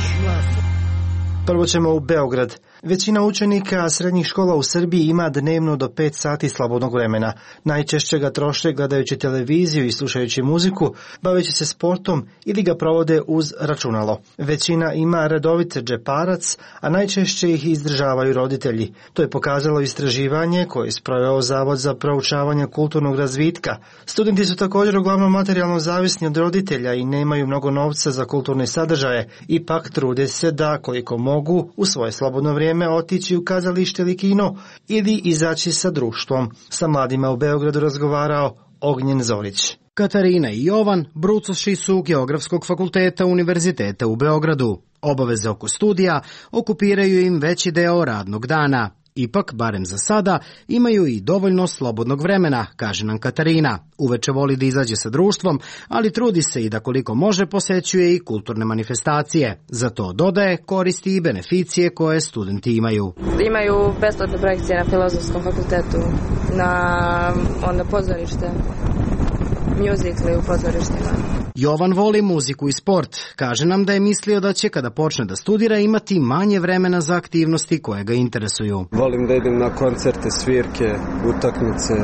Prvo ćemo u Beograd. Većina učenika srednjih škola u Srbiji ima dnevno do pet sati slobodnog vremena. Najčešće ga troše gledajući televiziju i slušajući muziku, baveći se sportom ili ga provode uz računalo. Većina ima redovit džeparac, a najčešće ih izdržavaju roditelji. To je pokazalo istraživanje koje je sproveo Zavod za proučavanje kulturnog razvitka. Studenti su također uglavnom materijalno zavisni od roditelja i nemaju mnogo novca za kulturne sadržaje, ipak trude se da koliko mogu u svoje slobodno vrijeme otići u kazalište ili kino ili izaći sa društvom. Sa mladima u Beogradu razgovarao Ognjen Zorić. Katarina i Jovan brucoši su Geografskog fakulteta Univerziteta u Beogradu. Obaveze oko studija okupiraju im veći deo radnog dana. Ipak, barem za sada, imaju i dovoljno slobodnog vremena, kaže nam Katarina. Uveče voli da izađe sa društvom, ali trudi se i da koliko može posećuje i kulturne manifestacije. Za to, dodaje, koristi i beneficije koje studenti imaju. Imaju besplatne projekcije na Filozofskom fakultetu, na onda pozorište, mjuzikli u pozorištima. Jovan voli muziku i sport. Kaže nam da je mislio da će kada počne da studira imati manje vremena za aktivnosti koje ga interesuju. Volim da idem na koncerte, svirke, utakmice,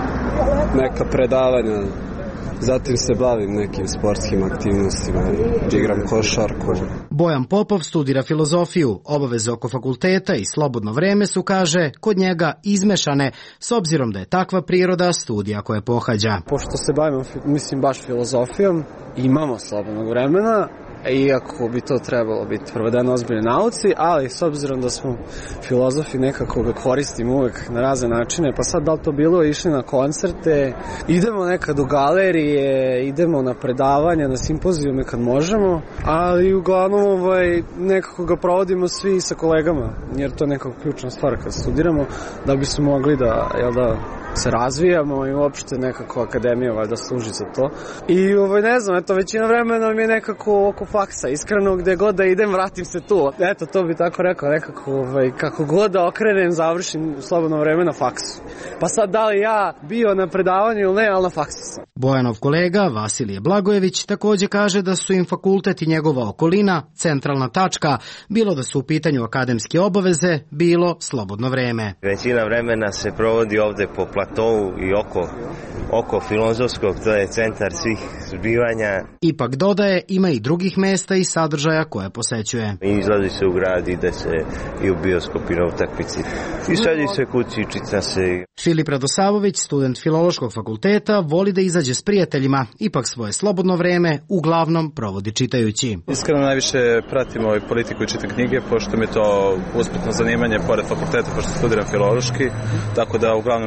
neka predavanja. Zatim se bavim nekim sportskim aktivnostima, igram košarku. Bojan Popov studira filozofiju. Obaveze oko fakulteta i slobodno vreme su, kaže, kod njega izmešane, s obzirom da je takva priroda studija koje pohađa. Pošto se bavimo, mislim, baš filozofijom, imamo slobodnog vremena, iako bi to trebalo biti provedeno ozbiljnoj nauci, ali s obzirom da smo filozofi, nekako ga koristimo uvek na razne načine, pa sad da li to bilo, išli na koncerte, idemo nekad u galerije, idemo na predavanja, na simpozijume kad možemo, ali uglavnom ovaj, nekako ga provodimo svi sa kolegama, jer to je nekako ključna stvar kad studiramo, da bismo mogli da, jel da, se razvijamo i uopšte nekako akademija valjda služi za to. I ovaj, ne znam, eto, većina vremena mi je nekako oko faksa, iskreno, gde god da idem, vratim se tu. Eto, to bi tako rekao, nekako, ovaj, kako god da okrenem, završim slobodno vreme na faksu. Pa sad, da li ja bio na predavanju ili ne, ali na faksu sam. Bojanov kolega Vasilije Blagojević također kaže da su im fakultet i njegova okolina centralna tačka, bilo da su u pitanju akademske obaveze, bilo slobodno vreme. Većina vremena se provodi ovde po platovu i oko, oko filozofskog, to je centar svih zbivanja. Ipak dodaje, ima i drugih mesta i sadržaja koje posećuje. Izlazi se u grad, ide se i u bioskop i na utakmici. I sedi se kući, čita se. Filip Radosavović, student Filološkog fakulteta, voli da izađe s prijateljima, ipak svoje slobodno vreme uglavnom provodi čitajući. Iskreno najviše pratim ovaj politiku i čitam knjige, pošto mi je to usputno zanimanje pored fakulteta, pošto studiram filološki, tako da uglavnom eto što se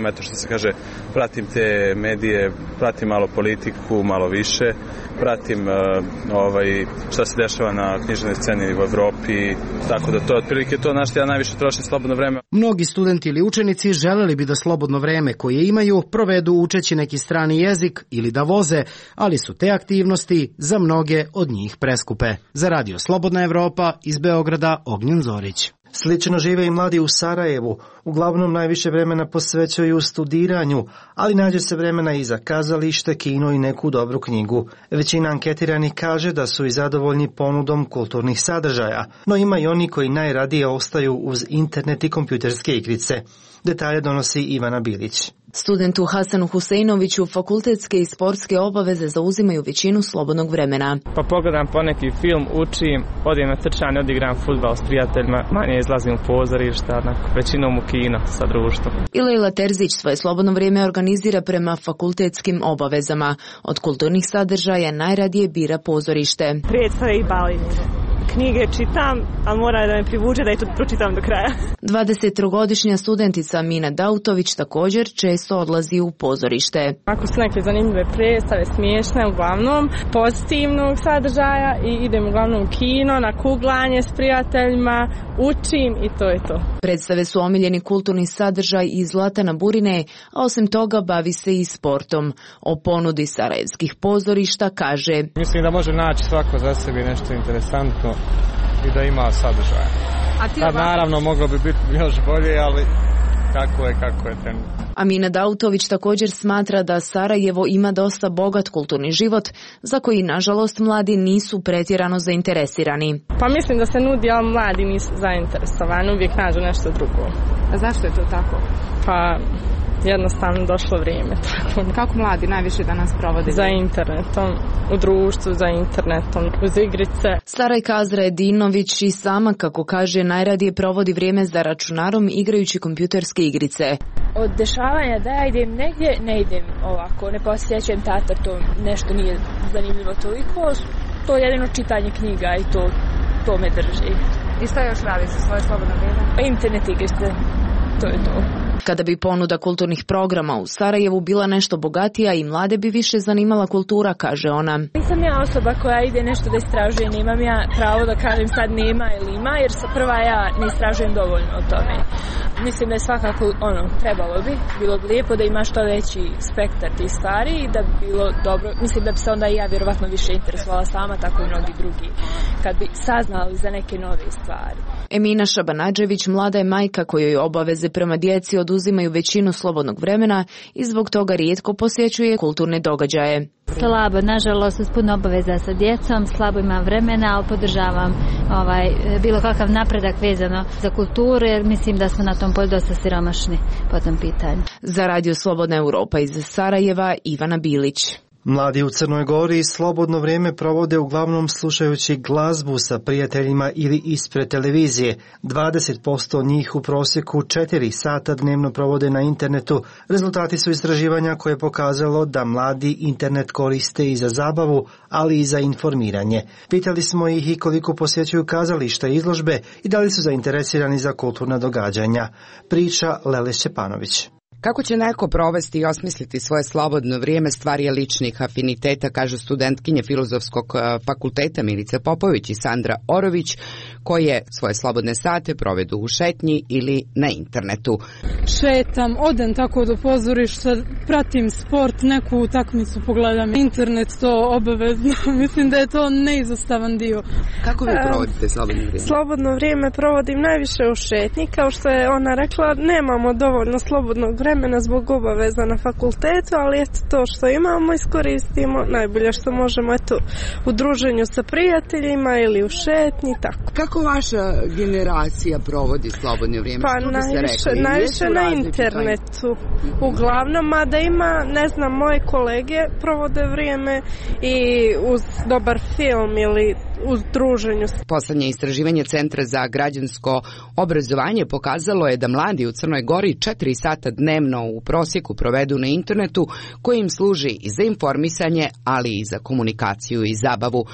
se kaže, pratim te medije, pratim malo politiku, malo više, pratim uh, ovaj, šta se dešava na književnoj sceni u Evropi, tako da to otprilike to na što ja najviše trošim slobodno vreme. Mnogi studenti ili učenici želeli bi da slobodno vreme koje imaju provedu učeći neki strani jezik ili da voze, ali su te aktivnosti za mnoge od njih preskupe. Za Radio Slobodna Evropa iz Beograda, Ognjen Zorić. Slično žive i mladi u Sarajevu. Uglavnom najviše vremena posvećuju studiranju, ali nađe se vremena i za kazalište, kino i neku dobru knjigu. Većina anketiranih kaže da su i zadovoljni ponudom kulturnih sadržaja, no ima i oni koji najradije ostaju uz internet i kompjuterske igrice. Detalje donosi Ivana Bilić. Studentu Hasanu Huseinoviću fakultetske i sportske obaveze zauzimaju većinu slobodnog vremena. Pa pogledam poneki film, učim, odijem na trčanje, odigram fudbal s prijateljima, manje izlazim u pozorišta, većinom u kino sa društvom. Ilejla Terzić svoje slobodno vrijeme organizira prema fakultetskim obavezama. Od kulturnih sadržaja najradije bira pozorište. Predstave i balet. Knjige čitam, ali mora da me privuče da je to pročitam do kraja. dvadesettrogodišnja studentica Mina Dautović također često odlazi u pozorište. Ako su neke zanimljive predstave, smiješne, uglavnom pozitivnog sadržaja i idem uglavnom u kino, na kuglanje s prijateljima, učim i to je to. Predstave su omiljeni kulturni sadržaj iz Zlatana Burine, a osim toga bavi se i sportom. O ponudi sarajevskih pozorišta kaže: Mislim da može naći svako za sebi nešto interesantno i da ima sadržaja. A ti Tad naravno moglo bi biti još bolje, ali kako je, kako je trenutno. Amina Dautović također smatra da Sarajevo ima dosta bogat kulturni život za koji, nažalost, mladi nisu pretjerano zainteresirani. Pa mislim da se nudi, ali mladi nisu zainteresovani, uvijek nađu nešto drugo. A zašto je to tako? Pa jednostavno došlo vrijeme. Tako. Kako mladi najviše danas provode? Za internetom, u društvu, za internetom, uz igrice. Sarajka Azra Edinović i sama, kako kaže, najradije provodi vrijeme za računarom igrajući kompjuterske igrice. Od dešavanja da ja idem negdje, ne idem ovako, ne posjećam tata, to nešto nije zanimljivo toliko, to je jedino čitanje knjiga i to, to me drži. I što još radi sa svoje slobodno vrijeme? Pa internet igrice, to je to. Kada bi ponuda kulturnih programa u Sarajevu bila nešto bogatija i mlade bi više zanimala kultura, kaže ona. Nisam ja osoba koja ide nešto da istražuje, nemam ja pravo da kažem sad nema ili ima, jer prva ja ne istražujem dovoljno o tome. Mislim da je svakako, ono, trebalo bi, bilo bi lijepo da ima što veći spektar tih stvari i da bi bilo dobro, mislim da bi se onda i ja vjerovatno više interesovala sama, tako i mnogi drugi, kad bi saznali za neke nove stvari. Emina Šabanadžević mlada je majka kojoj obaveze prema djeci oduzimaju većinu slobodnog vremena i zbog toga rijetko posjećuje kulturne događaje. Slabo, nažalost, uz puno obaveza sa djecom, slabo imam vremena, ali podržavam ovaj, bilo kakav napredak vezano za kulturu, jer mislim da smo na tom polju dosta siromašni po tom pitanju. Za Radio Slobodna Europa iz Sarajeva, Ivana Bilić. Mladi u Crnoj Gori slobodno vrijeme provode uglavnom slušajući glazbu sa prijateljima ili ispred televizije. dvadeset posto njih u prosjeku četiri sata dnevno provode na internetu. Rezultati su istraživanja koje je pokazalo da mladi internet koriste i za zabavu, ali i za informiranje. Pitali smo ih i koliko posjećuju kazališta i izložbe i da li su zainteresirani za kulturna događanja. Priča Lele Šćepanović. Kako će neko provesti i osmisliti svoje slobodno vrijeme, stvar je ličnih afiniteta, kažu studentkinje Filozofskog fakulteta Milica Popović i Sandra Orović, koje svoje slobodne sate provedu u šetnji ili na internetu. Šetam, odem tako do pozorišta, pratim sport, neku utakmicu pogledam. Internet to obavezno, mislim da je to neizostavan dio. Kako vi provodite slobodno vrijeme? Slobodno vrijeme provodim najviše u šetnji, kao što je ona rekla, nemamo dovoljno slobodnog vremena zbog obaveza na fakultetu, ali eto to što imamo iskoristimo najbolje što možemo, eto, u druženju sa prijateljima ili u šetnji, tako. Kako vaša generacija provodi slobodno vrijeme? Pa najviše, najviše na internetu. Uglavnom, mada ima, ne znam, moje kolege provode vrijeme i uz dobar film ili uz druženju. Poslednje istraživanje Centra za građansko obrazovanje pokazalo je da mladi u Crnoj Gori četiri sata dnevno u prosjeku provedu na internetu, koji im služi i za informisanje, ali i za komunikaciju i zabavu.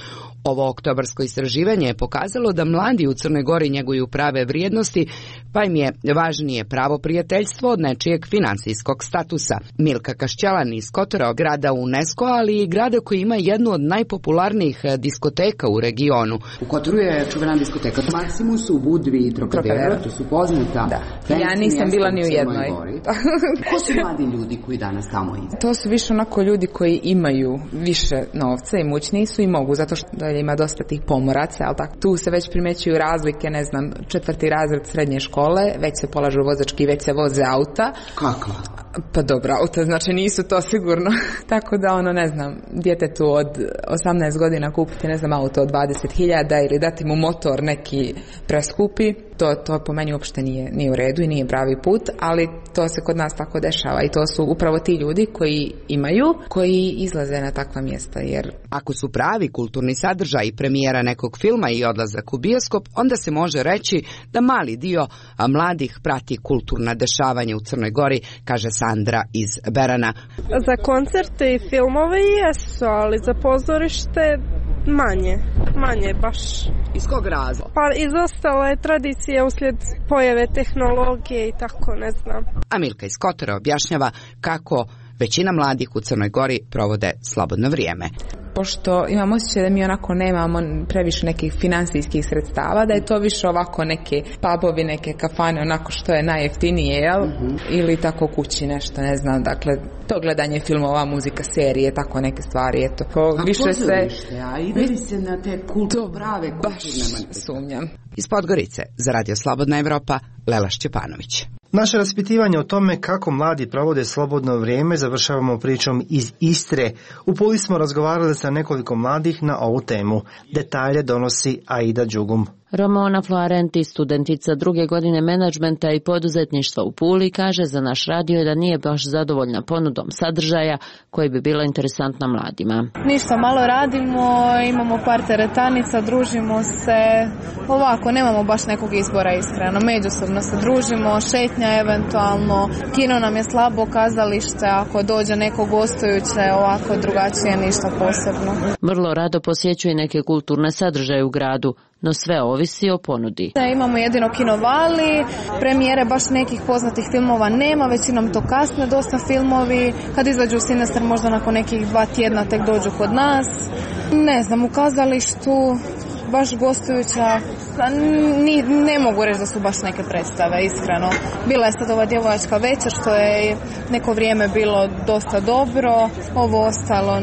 Ovo oktobarsko istraživanje je pokazalo da mladi u Crnoj Gori njeguju prave vrijednosti, pa im je važnije pravo prijateljstvo od nečijeg finansijskog statusa. Milka Kašćalan iz Kotora, grada UNESCO, ali i grada koji ima jednu od najpopularnijih diskoteka u regionu. U Kotoru je čuvena diskoteka Maximus, u Budvi i Trocadero, to su poznata. Da. Ja nisam bila ni u jednoj. Ko su mladi ljudi koji danas tamo idu? To su više onako ljudi koji imaju više novca, imućniji su i mogu, zato što da ima dosta tih pomoraca, ali tako. Tu se već primećuju razlike, ne znam, četvrti razred srednje škole, već se polažu vozački, već se voze auta. Kako? Pa dobro, auta, znači nisu to sigurno. Tako da, ono, ne znam, djetetu od osamnaest godina kupiti, ne znam, auto od dvadeset hiljada ili dati mu motor neki preskupi, to, to po meni uopšte nije, nije u redu i nije pravi put, ali to se kod nas tako dešava i to su upravo ti ljudi koji imaju, koji izlaze na takva mjesta. Jer ako su pravi kulturni sadržaj premijera nekog filma i odlazak u bioskop, onda se može reći da mali dio mladih prati kulturna dešavanja u Crnoj Gori, kaže Sandra iz Berana. Za koncerte i filmove jesu, ali za pozorište manje, manje baš. Iz kog razloga? Pa izostala je tradicija uslijed pojave tehnologije i tako, ne znam. A Milka iz Kotora objašnjava kako većina mladih u Crnoj Gori provode slobodno vrijeme. Pošto imam osjećaj da mi onako nemamo previše nekih financijskih sredstava, da je to više ovako neke pubovi, neke kafane, onako što je najjeftinije, jel? Mm-hmm. Ili tako kući nešto, ne znam, dakle, to gledanje filmova, muzika, serije, tako neke stvari, eto. A više se... A ide li se na te kulto prave kulturne manifestacije? Sumnjam. Iz Podgorice, za Radio Slobodna Evropa, Lela Šćepanović. Naše raspitivanje o tome kako mladi provode slobodno vrijeme završavamo pričom iz Istre. U Puli smo razgovarali sa nekoliko mladih na ovu temu. Detalje donosi Aida Đugum. Ramona Florenti, studentica druge godine menadžmenta i poduzetništva u Puli, kaže za naš radio da nije baš zadovoljna ponudom sadržaja koji bi bila interesantna mladima. Ništa, malo radimo, imamo par teretanica, družimo se, ovako, nemamo baš nekog izbora iskreno, međusobno se družimo, šetnja eventualno, kino nam je slabo, kazalište, ako dođe neko gostujuće, ovako drugačije, ništa posebno. Vrlo rado posjećuje neke kulturne sadržaje u gradu, no sve ovisi o ponudi. Imamo jedino Kino Vali, premijere baš nekih poznatih filmova nema, većinom to kasne dosta filmovi, kad izađu u Sinestar možda nakon nekih dva tjedna tek dođu kod nas. Ne znam, u kazalištu baš gostujuća, ni, ne mogu reći da su baš neke predstave, iskreno. Bila je sad ova djevojačka večer, što je neko vrijeme bilo dosta dobro, ovo ostalo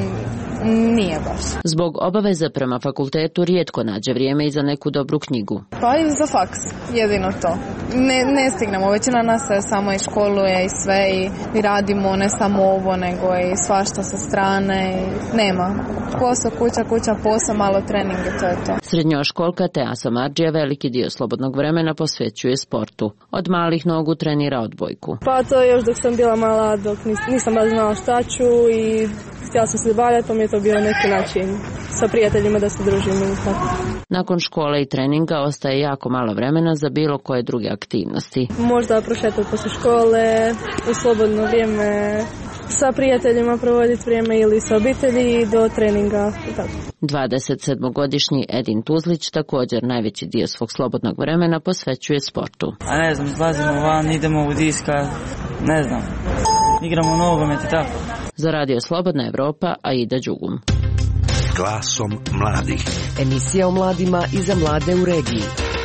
nije baš. Zbog obaveze prema fakultetu rijetko nađe vrijeme i za neku dobru knjigu. Pa i za faks, jedino to. Ne, ne stignemo, većina nas se samo i školuje i sve i, i radimo ne samo ovo, nego i svašta sa strane i nema. Posao, kuća, kuća, posao, malo treninge, to je to. Srednjoškolka Tea Samardžija veliki dio slobodnog vremena posvećuje sportu. Od malih nogu trenira odbojku. Pa to još dok sam bila mala, dok nis, nisam baš znala šta ću i htjela sam se bavljati, pa mi je to bio neki način sa prijateljima da se družimo. Nakon škole i treninga ostaje jako malo vremena za bilo koje druge aktivnosti. Možda prošetati poslije škole, u slobodno vrijeme sa prijateljima provoditi vrijeme ili sa obitelji do treninga i tako. dvadesetsedmogodišnji Edin Tuzlić također najveći dio svog slobodnog vremena posvećuje sportu. A ne znam, izlazimo van, idemo u diska, ne znam, igramo nogomet i tako. Za Radio Slobodna Evropa, Aida Đugum. Glasom mladih. Emisija o mladima i za mlade u regiji.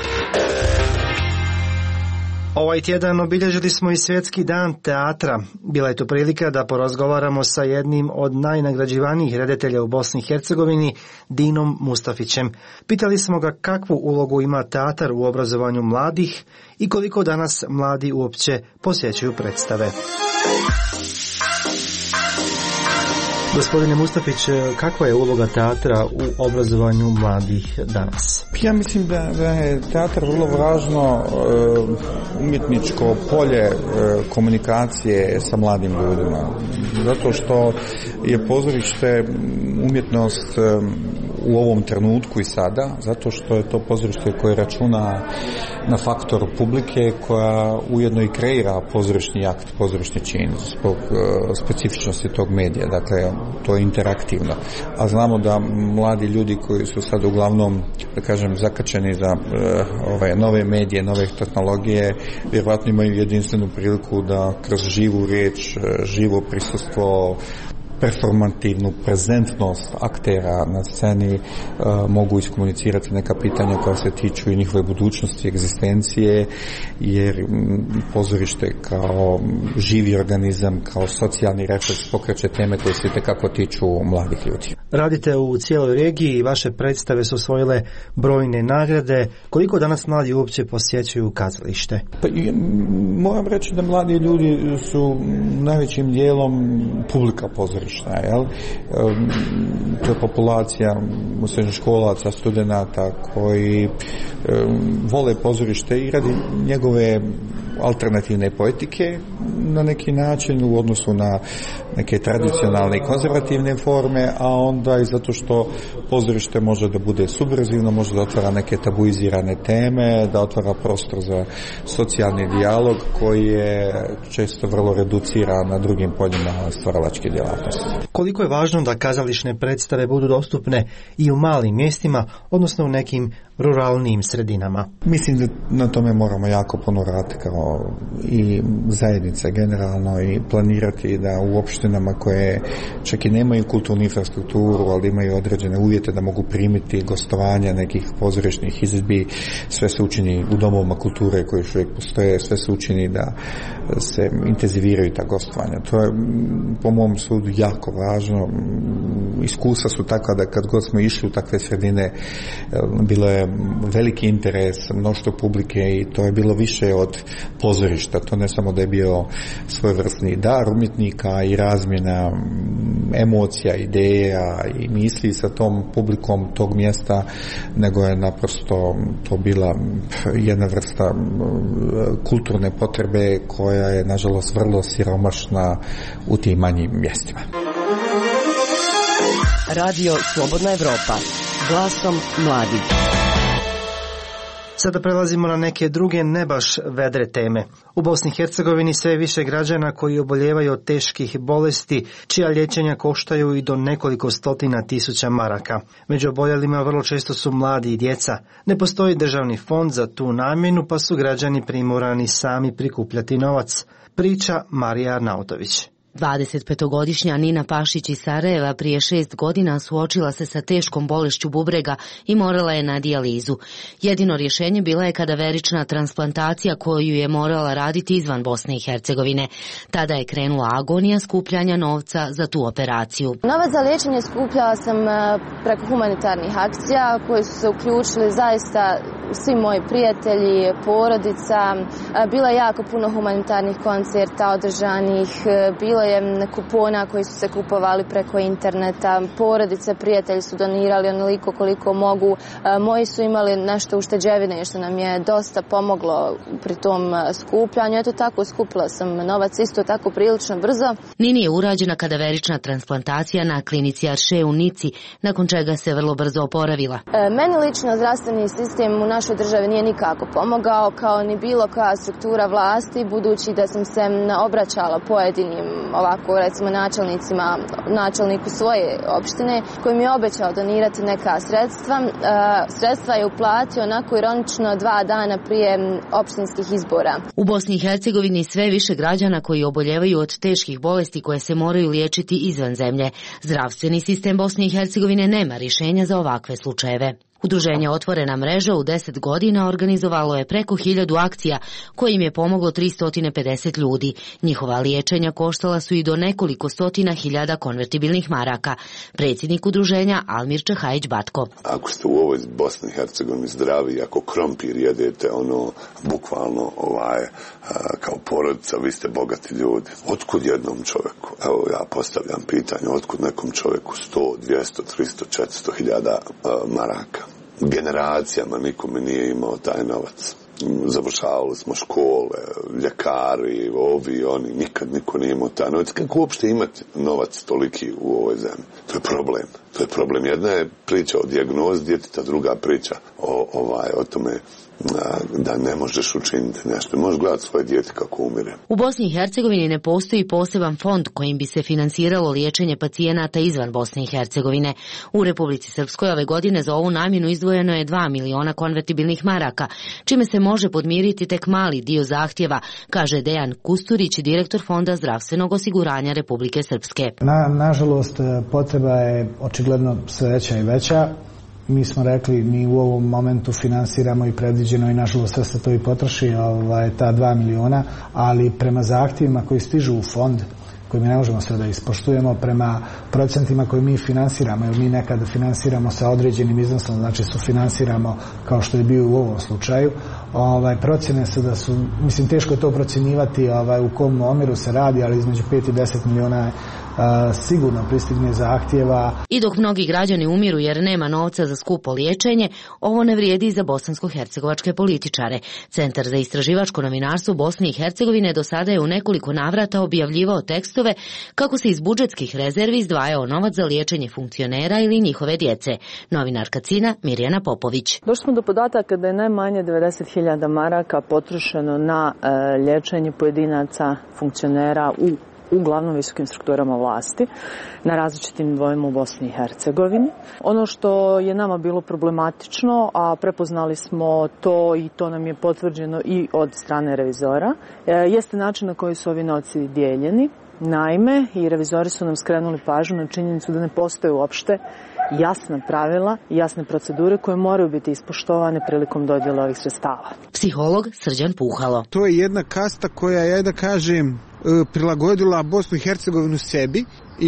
Ovaj tjedan obilježili smo i Svjetski dan teatra. Bila je to prilika da porazgovaramo sa jednim od najnagrađivanijih reditelja u Bosni i Hercegovini, Dinom Mustafićem. Pitali smo ga kakvu ulogu ima teatar u obrazovanju mladih i koliko danas mladi uopće posjećuju predstave. Gospodine Mustafić, kakva je uloga teatra u obrazovanju mladih danas? Ja mislim da, da je teatar vrlo važno uh, umjetničko polje uh, komunikacije sa mladim ljudima. Zato što je pozorište umjetnost uh, u ovom trenutku i sada, zato što je to pozorište koje računa na faktor publike koja ujedno i kreira pozorišni akt, pozorišni čin zbog specifičnosti tog medija, dakle to je interaktivno. A znamo da mladi ljudi koji su sad uglavnom, da kažem, zakačeni za ove nove medije, nove tehnologije, vjerojatno imaju jedinstvenu priliku da kroz živu riječ, živo prisustvo, performativnu prezentnost aktera na sceni e, mogu iskomunicirati neka pitanja koja se tiču i njihove budućnosti, egzistencije, jer m, pozorište kao živi organizam, kao socijalni refleks pokreće teme koje se itekako tiču mladih ljudi. Radite u cijeloj regiji i vaše predstave su osvojile brojne nagrade. Koliko danas mladi uopće posjećuju kazalište? Pa, i, moram reći da mladi ljudi su najvećim dijelom publika pozorišta. Jel? To je populacija srednjoškolaca, studenata koji vole pozorište i radi njegove alternativne poetike na neki način u odnosu na neke tradicionalne i konzervativne forme, a onda i zato što pozorište može da bude subverzivno, može da otvara neke tabuizirane teme, da otvara prostor za socijalni dijalog koji je često vrlo reduciran na drugim poljima stvaralačke djelatnosti. Koliko je važno da kazališne predstave budu dostupne i u malim mjestima, odnosno u nekim ruralnim sredinama? Mislim da na tome moramo jako puno raditi kao i zajednice generalno i planirati da u opštinama koje čak i nemaju kulturnu infrastrukturu, ali imaju određene uvjete da mogu primiti gostovanja nekih pozorišnih izvedbi, sve se učini u domovima kulture koji još uvijek postoje, sve se učini da se intenziviraju ta gostovanja. To je po mom sudu jako važno. Iskustva su takva da kad god smo išli u takve sredine bilo je veliki interes, mnoštvo publike i to je bilo više od pozorišta. To ne samo da je bio svojevrsni dar umjetnika i razmjena emocija, ideja i misli sa tom publikom tog mjesta, nego je naprosto to bila jedna vrsta kulturne potrebe koja je nažalost vrlo siromašna u tim manjim mjestima. Radio Slobodna Evropa, glasom mladih. Sada prelazimo na neke druge, ne baš vedre teme. U Bosni i Hercegovini sve više građana koji oboljevaju od teških bolesti, čija liječenja koštaju i do nekoliko stotina tisuća maraka. Među oboljelima vrlo često su mladi i djeca. Ne postoji državni fond za tu namjenu, pa su građani primorani sami prikupljati novac. Priča Marija Arnautović. dvadesetpetogodišnja Nina Pašić iz Sarajeva prije šest godina suočila se sa teškom bolešću bubrega i morala je na dijalizu. Jedino rješenje bila je kadaverična transplantacija koju je morala raditi izvan Bosne i Hercegovine. Tada je krenula agonija skupljanja novca za tu operaciju. Novac za liječenje skupljala sam preko humanitarnih akcija koje su se uključili zaista svi moji prijatelji, porodica. Bilo je jako puno humanitarnih koncerta održanih, bilo je kupona koji su se kupovali preko interneta, porodice, prijatelji su donirali onoliko koliko mogu. Moji su imali nešto ušteđevine što nam je dosta pomoglo pri tom skupljanju. Eto tako skupila sam novac isto tako prilično brzo. Nini je urađena kadaverična transplantacija na klinici Arše u Nici, nakon čega se vrlo brzo oporavila. Meni lično zdravstveni sistem u našoj državi nije nikako pomogao, kao ni bilo koja struktura vlasti, budući da sam se obraćala pojedinim ovako recimo načelnicima, načelniku svoje opštine koji mi je obećao donirati neka sredstva. E, sredstva je uplatio onako ironično dva dana prije opštinskih izbora. U Bosni i Hercegovini sve više građana koji oboljevaju od teških bolesti koje se moraju liječiti izvan zemlje. Zdravstveni sistem Bosne i Hercegovine nema rješenja za ovakve slučajeve. Udruženje Otvorena mreža u deset godina organizovalo je preko hiljadu akcija kojim je pomoglo tristo pedeset ljudi. Njihova liječenja koštala su i do nekoliko stotina hiljada konvertibilnih maraka. Predsjednik udruženja Almir Čahajić-Batko. Ako ste u ovoj Bosni i Hercegovini zdravi, ako krompir jedete, ono, bukvalno ovaj, kao porodica, vi ste bogati ljudi. Otkud jednom čovjeku? Evo ja postavljam pitanje, otkud nekom čovjeku sto, dvjesto, tristo, četiristo hiljada maraka? Generacijama nikome nije imao taj novac. Završavali smo škole, ljekari, ovi, oni, nikad niko nije imao taj novac. Kako uopšte imati novac toliki u ovoj zemlji? To je problem. To je problem. Jedna je priča o dijagnozi djeteta, druga priča o, ovaj, o tome da ne možeš učiniti nešto. Možeš gledati svoje dijete kako umire. U Bosni i Hercegovini ne postoji poseban fond kojim bi se financiralo liječenje pacijenata izvan Bosne i Hercegovine. U Republici Srpskoj ove godine za ovu namjenu izdvojeno je dva miliona konvertibilnih maraka, čime se može podmiriti tek mali dio zahtjeva, kaže Dejan Kusturić, direktor Fonda zdravstvenog osiguranja Republike Srpske. Na, nažalost, potreba je očigledno sve veća i veća. Mi smo rekli, mi u ovom momentu finansiramo i predviđeno i nažalost sve se to i potroši, ovaj, ta dva miliona, ali prema zahtjevima koji stižu u fond, koji mi ne možemo sve da ispoštujemo, prema procentima koje mi finansiramo, jer mi nekada finansiramo sa određenim iznosom, znači sufinansiramo kao što je bio u ovom slučaju, ovaj, procjene su da su, mislim teško je to procjenjivati ovaj, u kom omjeru se radi, ali između pet i deset miliona a, sigurno pristigne zahtjeva. I dok mnogi građani umiru jer nema novca za skupo liječenje, ovo ne vrijedi i za bosansko-hercegovačke političare. Centar za istraživačko novinarstvo Bosne i Hercegovine do sada je u nekoliko navrata objavljivao tekstove kako se iz budžetskih rezervi izdvajao novac za liječenje funkcionera ili njihove djece. Novinarka Cina Mirjana Popović. Došli smo do podataka da je najmanje devedeset hiljada maraka potrošeno na e, liječenje pojedinaca funkcionera u uglavnom visokim strukturama vlasti na različitim nivoima u Bosni i Hercegovini. Ono što je nama bilo problematično, a prepoznali smo to i to nam je potvrđeno i od strane revizora, jeste način na koji su ovi novci dijeljeni. Naime, i revizori su nam skrenuli pažnju na činjenicu da ne postoje uopšte jasna pravila i jasne procedure koje moraju biti ispoštovane prilikom dodjele ovih sredstava. Psiholog Srđan Puhalo. To je jedna kasta koja, ja da kažem, prilagodila Bosnu i Hercegovinu sebi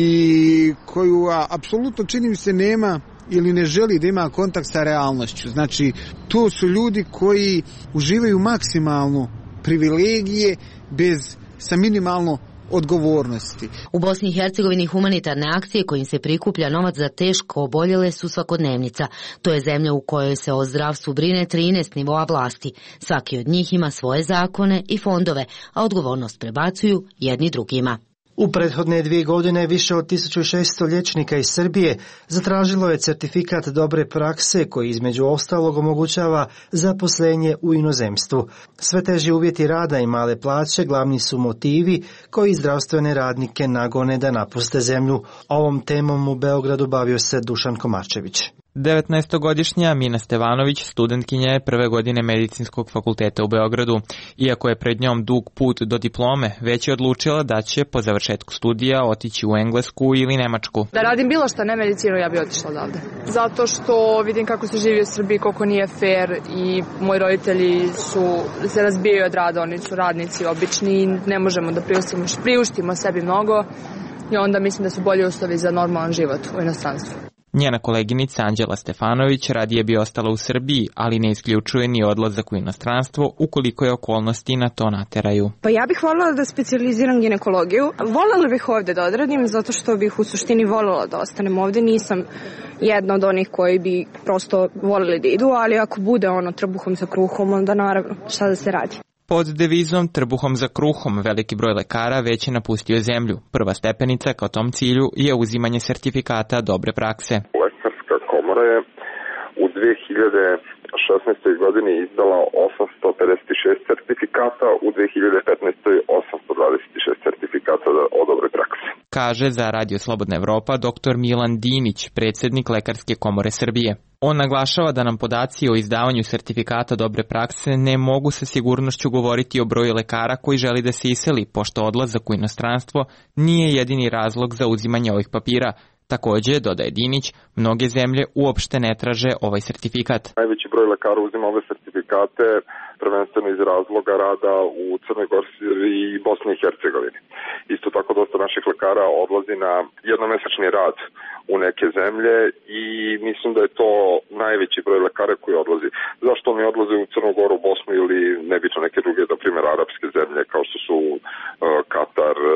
i koju apsolutno čini mi se nema ili ne želi da ima kontakt sa realnošću. Znači, to su ljudi koji uživaju maksimalno privilegije bez, sa minimalno odgovornosti. U Bosni i Hercegovini humanitarne akcije kojim se prikuplja novac za teško oboljele su svakodnevnica. To je zemlja u kojoj se o zdravstvu brine trinaest nivoa vlasti. Svaki od njih ima svoje zakone i fondove, a odgovornost prebacuju jedni drugima. U prethodne dvije godine više od tisuću šesto liječnika iz Srbije zatražilo je certifikat dobre prakse koji između ostalog omogućava zaposlenje u inozemstvu. Sve teži uvjeti rada i male plaće glavni su motivi koji zdravstvene radnike nagone da napuste zemlju. Ovom temom u Beogradu bavio se Dušan Komarčević. devetnaestogodišnja Mina Stevanović studentkinja je prve godine Medicinskog fakulteta u Beogradu. Iako je pred njom dug put do diplome, već je odlučila da će po završetku studija otići u Englesku ili Nemačku. Da radim bilo što, ne medicinu, ja bi otišla odavde. Zato što vidim kako se živi u Srbiji, koliko nije fair i moji roditelji su, se razbijaju od rada, oni su radnici obični i ne možemo da priuštimo, priuštimo sebi mnogo i onda mislim da su bolji uslovi za normalan život u inostranstvu. Njena koleginica Anđela Stefanović radije bi ostala u Srbiji, ali ne isključuje ni odlazak u inostranstvo ukoliko je okolnosti na to nateraju. Pa ja bih voljela da specijaliziram ginekologiju. Voljela bih ovde da odradim zato što bih u suštini voljela da ostanem ovde. Nisam jedna od onih koji bi prosto voljeli da idu, ali ako bude ono trbuhom za kruhom, onda naravno šta da se radi. Pod devizom trbuhom za kruhom veliki broj lekara već je napustio zemlju. Prva stepenica ka tom cilju je uzimanje sertifikata dobre prakse. Lekarska komora je u dve hiljade šesnaestoj godini izdala osamsto pedeset šest sertifikata, u dve hiljade petnaestoj osamsto dvadeset šest sertifikata o dobre prakse. Kaže za Radio Slobodna Evropa doktor Milan Dinić, predsjednik Lekarske komore Srbije. On naglašava da nam podaci o izdavanju sertifikata dobre prakse ne mogu sa sigurnošću govoriti o broju lekara koji želi da se iseli, pošto odlazak u inostranstvo nije jedini razlog za uzimanje ovih papira. Također, dodaje Dinić, mnoge zemlje uopšte ne traže ovaj sertifikat. Najveći broj lekara uzima ove sertifikate prvenstveno iz razloga rada u Crnoj Gori i Bosni i Hercegovini. Isto tako dosta naših lekara odlazi na jednomesečni rad u neke zemlje i mislim da je to najveći broj lekara koji odlazi. Zašto oni odlaze u Crnu Goru, Bosnu ili nebitno neke druge, na primjer arapske zemlje kao što su uh, Katar, uh,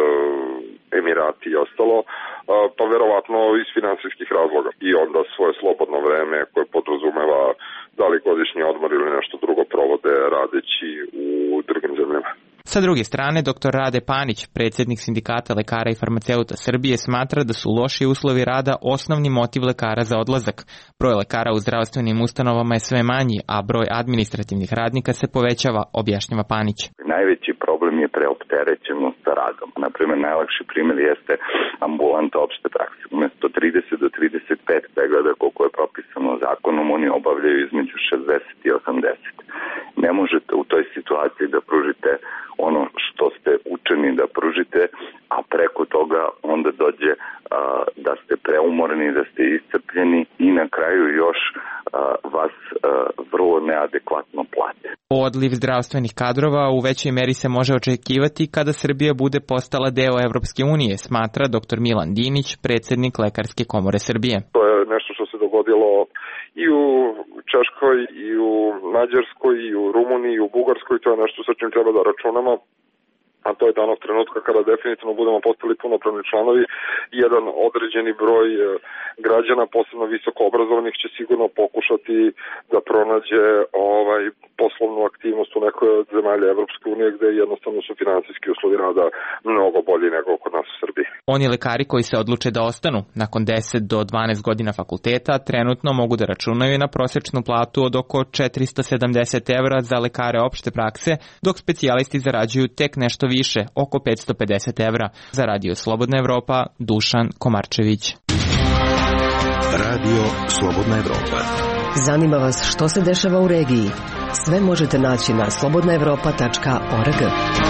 Emirati i ostalo, uh, pa verovatno iz finansijskih razloga. I onda svoje slobodno vreme koje podrazumeva da li godišnji odmor ili nešto drugo provode radeći u drugim zemljama. Sa druge strane, doktor Rade Panić, predsjednik Sindikata lekara i farmaceuta Srbije, smatra da su loši uslovi rada osnovni motiv lekara za odlazak. Broj lekara u zdravstvenim ustanovama je sve manji, a broj administrativnih radnika se povećava, objašnjava Panić. Najveći problem je preopterećenost sa radom. Naprimjer, najlakši primjer jeste ambulanta opšte prakse. Umjesto trideset do trideset pet pregleda koliko je propisano zakonom, oni obavljaju između šezdeset i osamdeset. Ne možete u toj situaciji da pružite ono što ste učeni da pružite, a preko toga onda dođe a, da ste preumorni, da ste iscrpljeni i na kraju još a, vas a, vrlo neadekvatno plate. Odliv zdravstvenih kadrova u većoj meri se može očekivati kada Srbija bude postala deo Evropske unije, smatra doktor Milan Dinić, predsjednik Lekarske komore Srbije. To je nešto što se dogodilo i u Češkoj, i u Mađarskoj, i u Rumuniji, i u Bugarskoj. To je nešto sa čim treba da računamo, a to je danog trenutka kada definitivno budemo postali punopravni članovi. Jedan određeni broj građana, posebno visoko obrazovanih, će sigurno pokušati da pronađe ovaj poslovnu aktivnost u nekoj od zemalja Evropske unije, gde jednostavno su finansijski uslovi rada mnogo bolji nego kod nas u Srbiji. Oni lekari koji se odluče da ostanu nakon deset do dvanaest godina fakulteta trenutno mogu da računaju na prosječnu platu od oko četiristo sedamdeset evra za lekare opšte prakse, dok specijalisti zarađuju tek nešto više, oko petsto pedeset evra. Za Radio Slobodna Evropa, Dušan Komarčević. Radio Slobodna Evropa. Zanima vas što se dešava u regiji? Sve možete naći na slobodna evropa tačka org.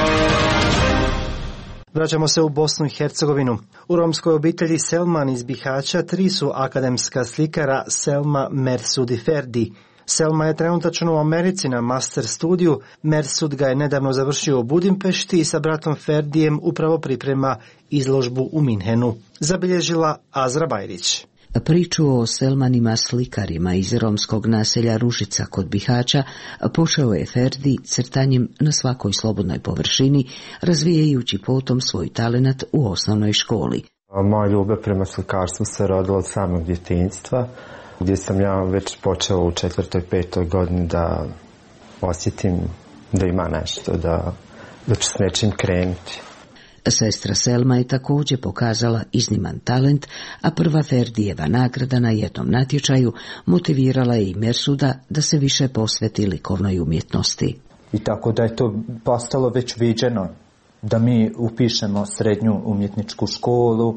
Vraćamo se u Bosnu i Hercegovinu. U romskoj obitelji Selman iz Bihaća tri su akademska slikara Selma, Mersud i Ferdi. Selma je trenutačno u Americi na master studiju, Mersud ga je nedavno završio u Budimpešti i sa bratom Ferdijem upravo priprema izložbu u Minhenu. Zabilježila Azra Bajrić. Priču o Selmanima slikarima iz romskog naselja Ružica kod Bihaća počeo je Ferdi crtanjem na svakoj slobodnoj površini, razvijajući potom svoj talenat u osnovnoj školi. Moja ljubav prema slikarstvu se rodila od samog djetinjstva, gdje sam ja već počeo u četvrtoj, petoj godini da osjetim da ima nešto, da, da ću s nečim krenuti. Sestra Selma je također pokazala izniman talent, a prva Ferdijeva nagrada na jednom natječaju motivirala je i Mersuda da se više posveti likovnoj umjetnosti. I tako da je to postalo već viđeno, da mi upišemo srednju umjetničku školu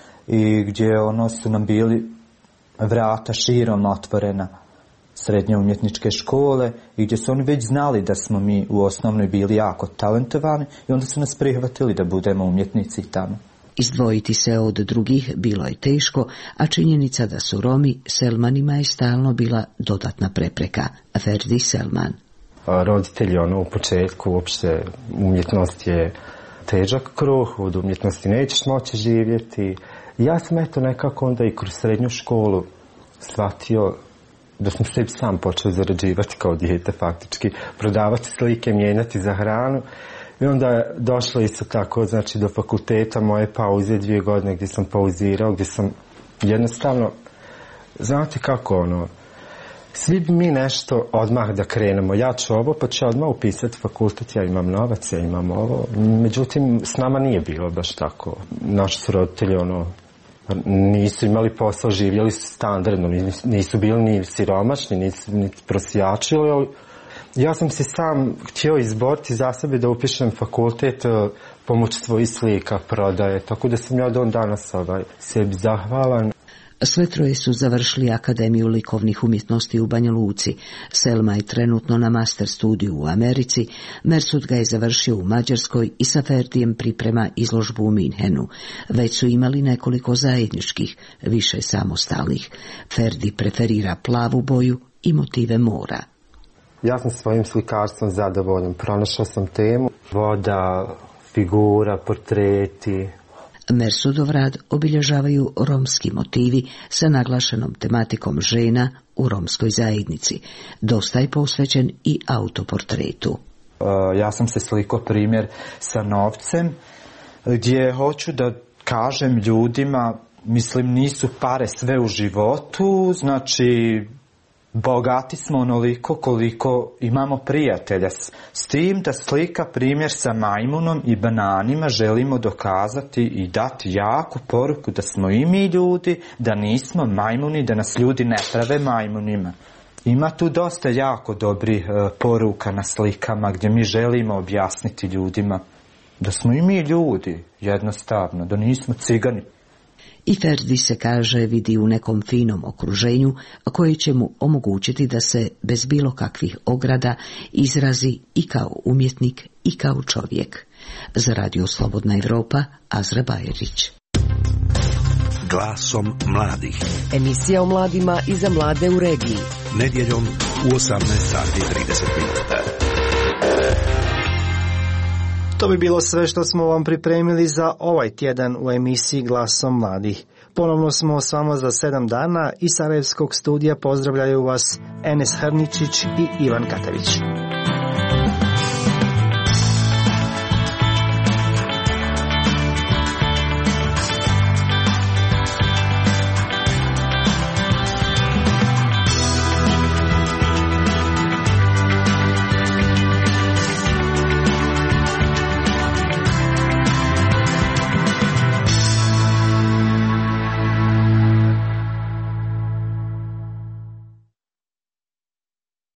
i gdje ono su nam bili vrata širom otvorena srednje umjetničke škole i gdje su oni već znali da smo mi u osnovnoj bili jako talentovani i onda su nas prihvatili da budemo umjetnici tamo. Izdvojiti se od drugih bilo je teško, a činjenica da su Romi Selmanima je stalno bila dodatna prepreka. Ferdi Selman. Roditelji ono u početku uopšte umjetnost je težak kruh, od umjetnosti nećeš moći živjeti. Ja sam eto nekako onda i kroz srednju školu shvatio da sam sebi sam počeo zarađivati kao dijete faktički, prodavati slike, mijenjati za hranu. I onda je došlo isto tako, znači do fakulteta moje pauze dvije godine gdje sam pauzirao, gdje sam jednostavno, znate kako ono, svi bi mi nešto odmah da krenemo. Ja ću ovo, pa ću odmah upisati fakultet, ja imam novac, ja imam ovo. Međutim, s nama nije bilo baš tako. Naši su roditelji ono, nisu imali posao, živjeli su standardno, nisu bili ni siromašni, nisu ni prosjačili. Ja sam se sam htio izboriti za sebe da upišem fakultet pomoć svojih slika, prodaje, tako da sam ja do danas ovaj, sebi zahvalan. Sve troje su završili Akademiju likovnih umjetnosti u Banja Luci. Selma je trenutno na master studiju u Americi, Mersud ga je završio u Mađarskoj i sa Ferdijem priprema izložbu u Minhenu. Već su imali nekoliko zajedničkih, više samostalnih. Ferdi preferira plavu boju i motive mora. Ja sam svojim slikarstvom zadovoljan. Pronašao sam temu, voda, figura, portreti. Mersudov rad obilježavaju romski motivi sa naglašenom tematikom žena u romskoj zajednici. Dosta je posvećen i autoportretu. Uh, ja sam se slikao primjer sa novcem, gdje hoću da kažem ljudima, mislim nisu pare sve u životu, znači bogati smo onoliko koliko imamo prijatelja. S tim da slika primjer sa majmunom i bananima želimo dokazati i dati jaku poruku da smo i mi ljudi, da nismo majmuni, da nas ljudi ne prave majmunima. Ima tu dosta jako dobrih e, poruka na slikama gdje mi želimo objasniti ljudima da smo i mi ljudi, jednostavno, da nismo cigani. I Ferdi se, kaže, vidi u nekom finom okruženju koje će mu omogućiti da se bez bilo kakvih ograda izrazi i kao umjetnik i kao čovjek. Za Radio Slobodna Evropa, Azra Bajerić. Glasom mladih. Emisija o mladima i za mlade u regiji. Nedjeljom u osamnaest sati i trideset minuta. To bi bilo sve što smo vam pripremili za ovaj tjedan u emisiji Glasom mladih. Ponovno smo s vama za sedam dana. Iz Sarajevskog studija pozdravljaju vas Enes Hrničić i Ivan Katević.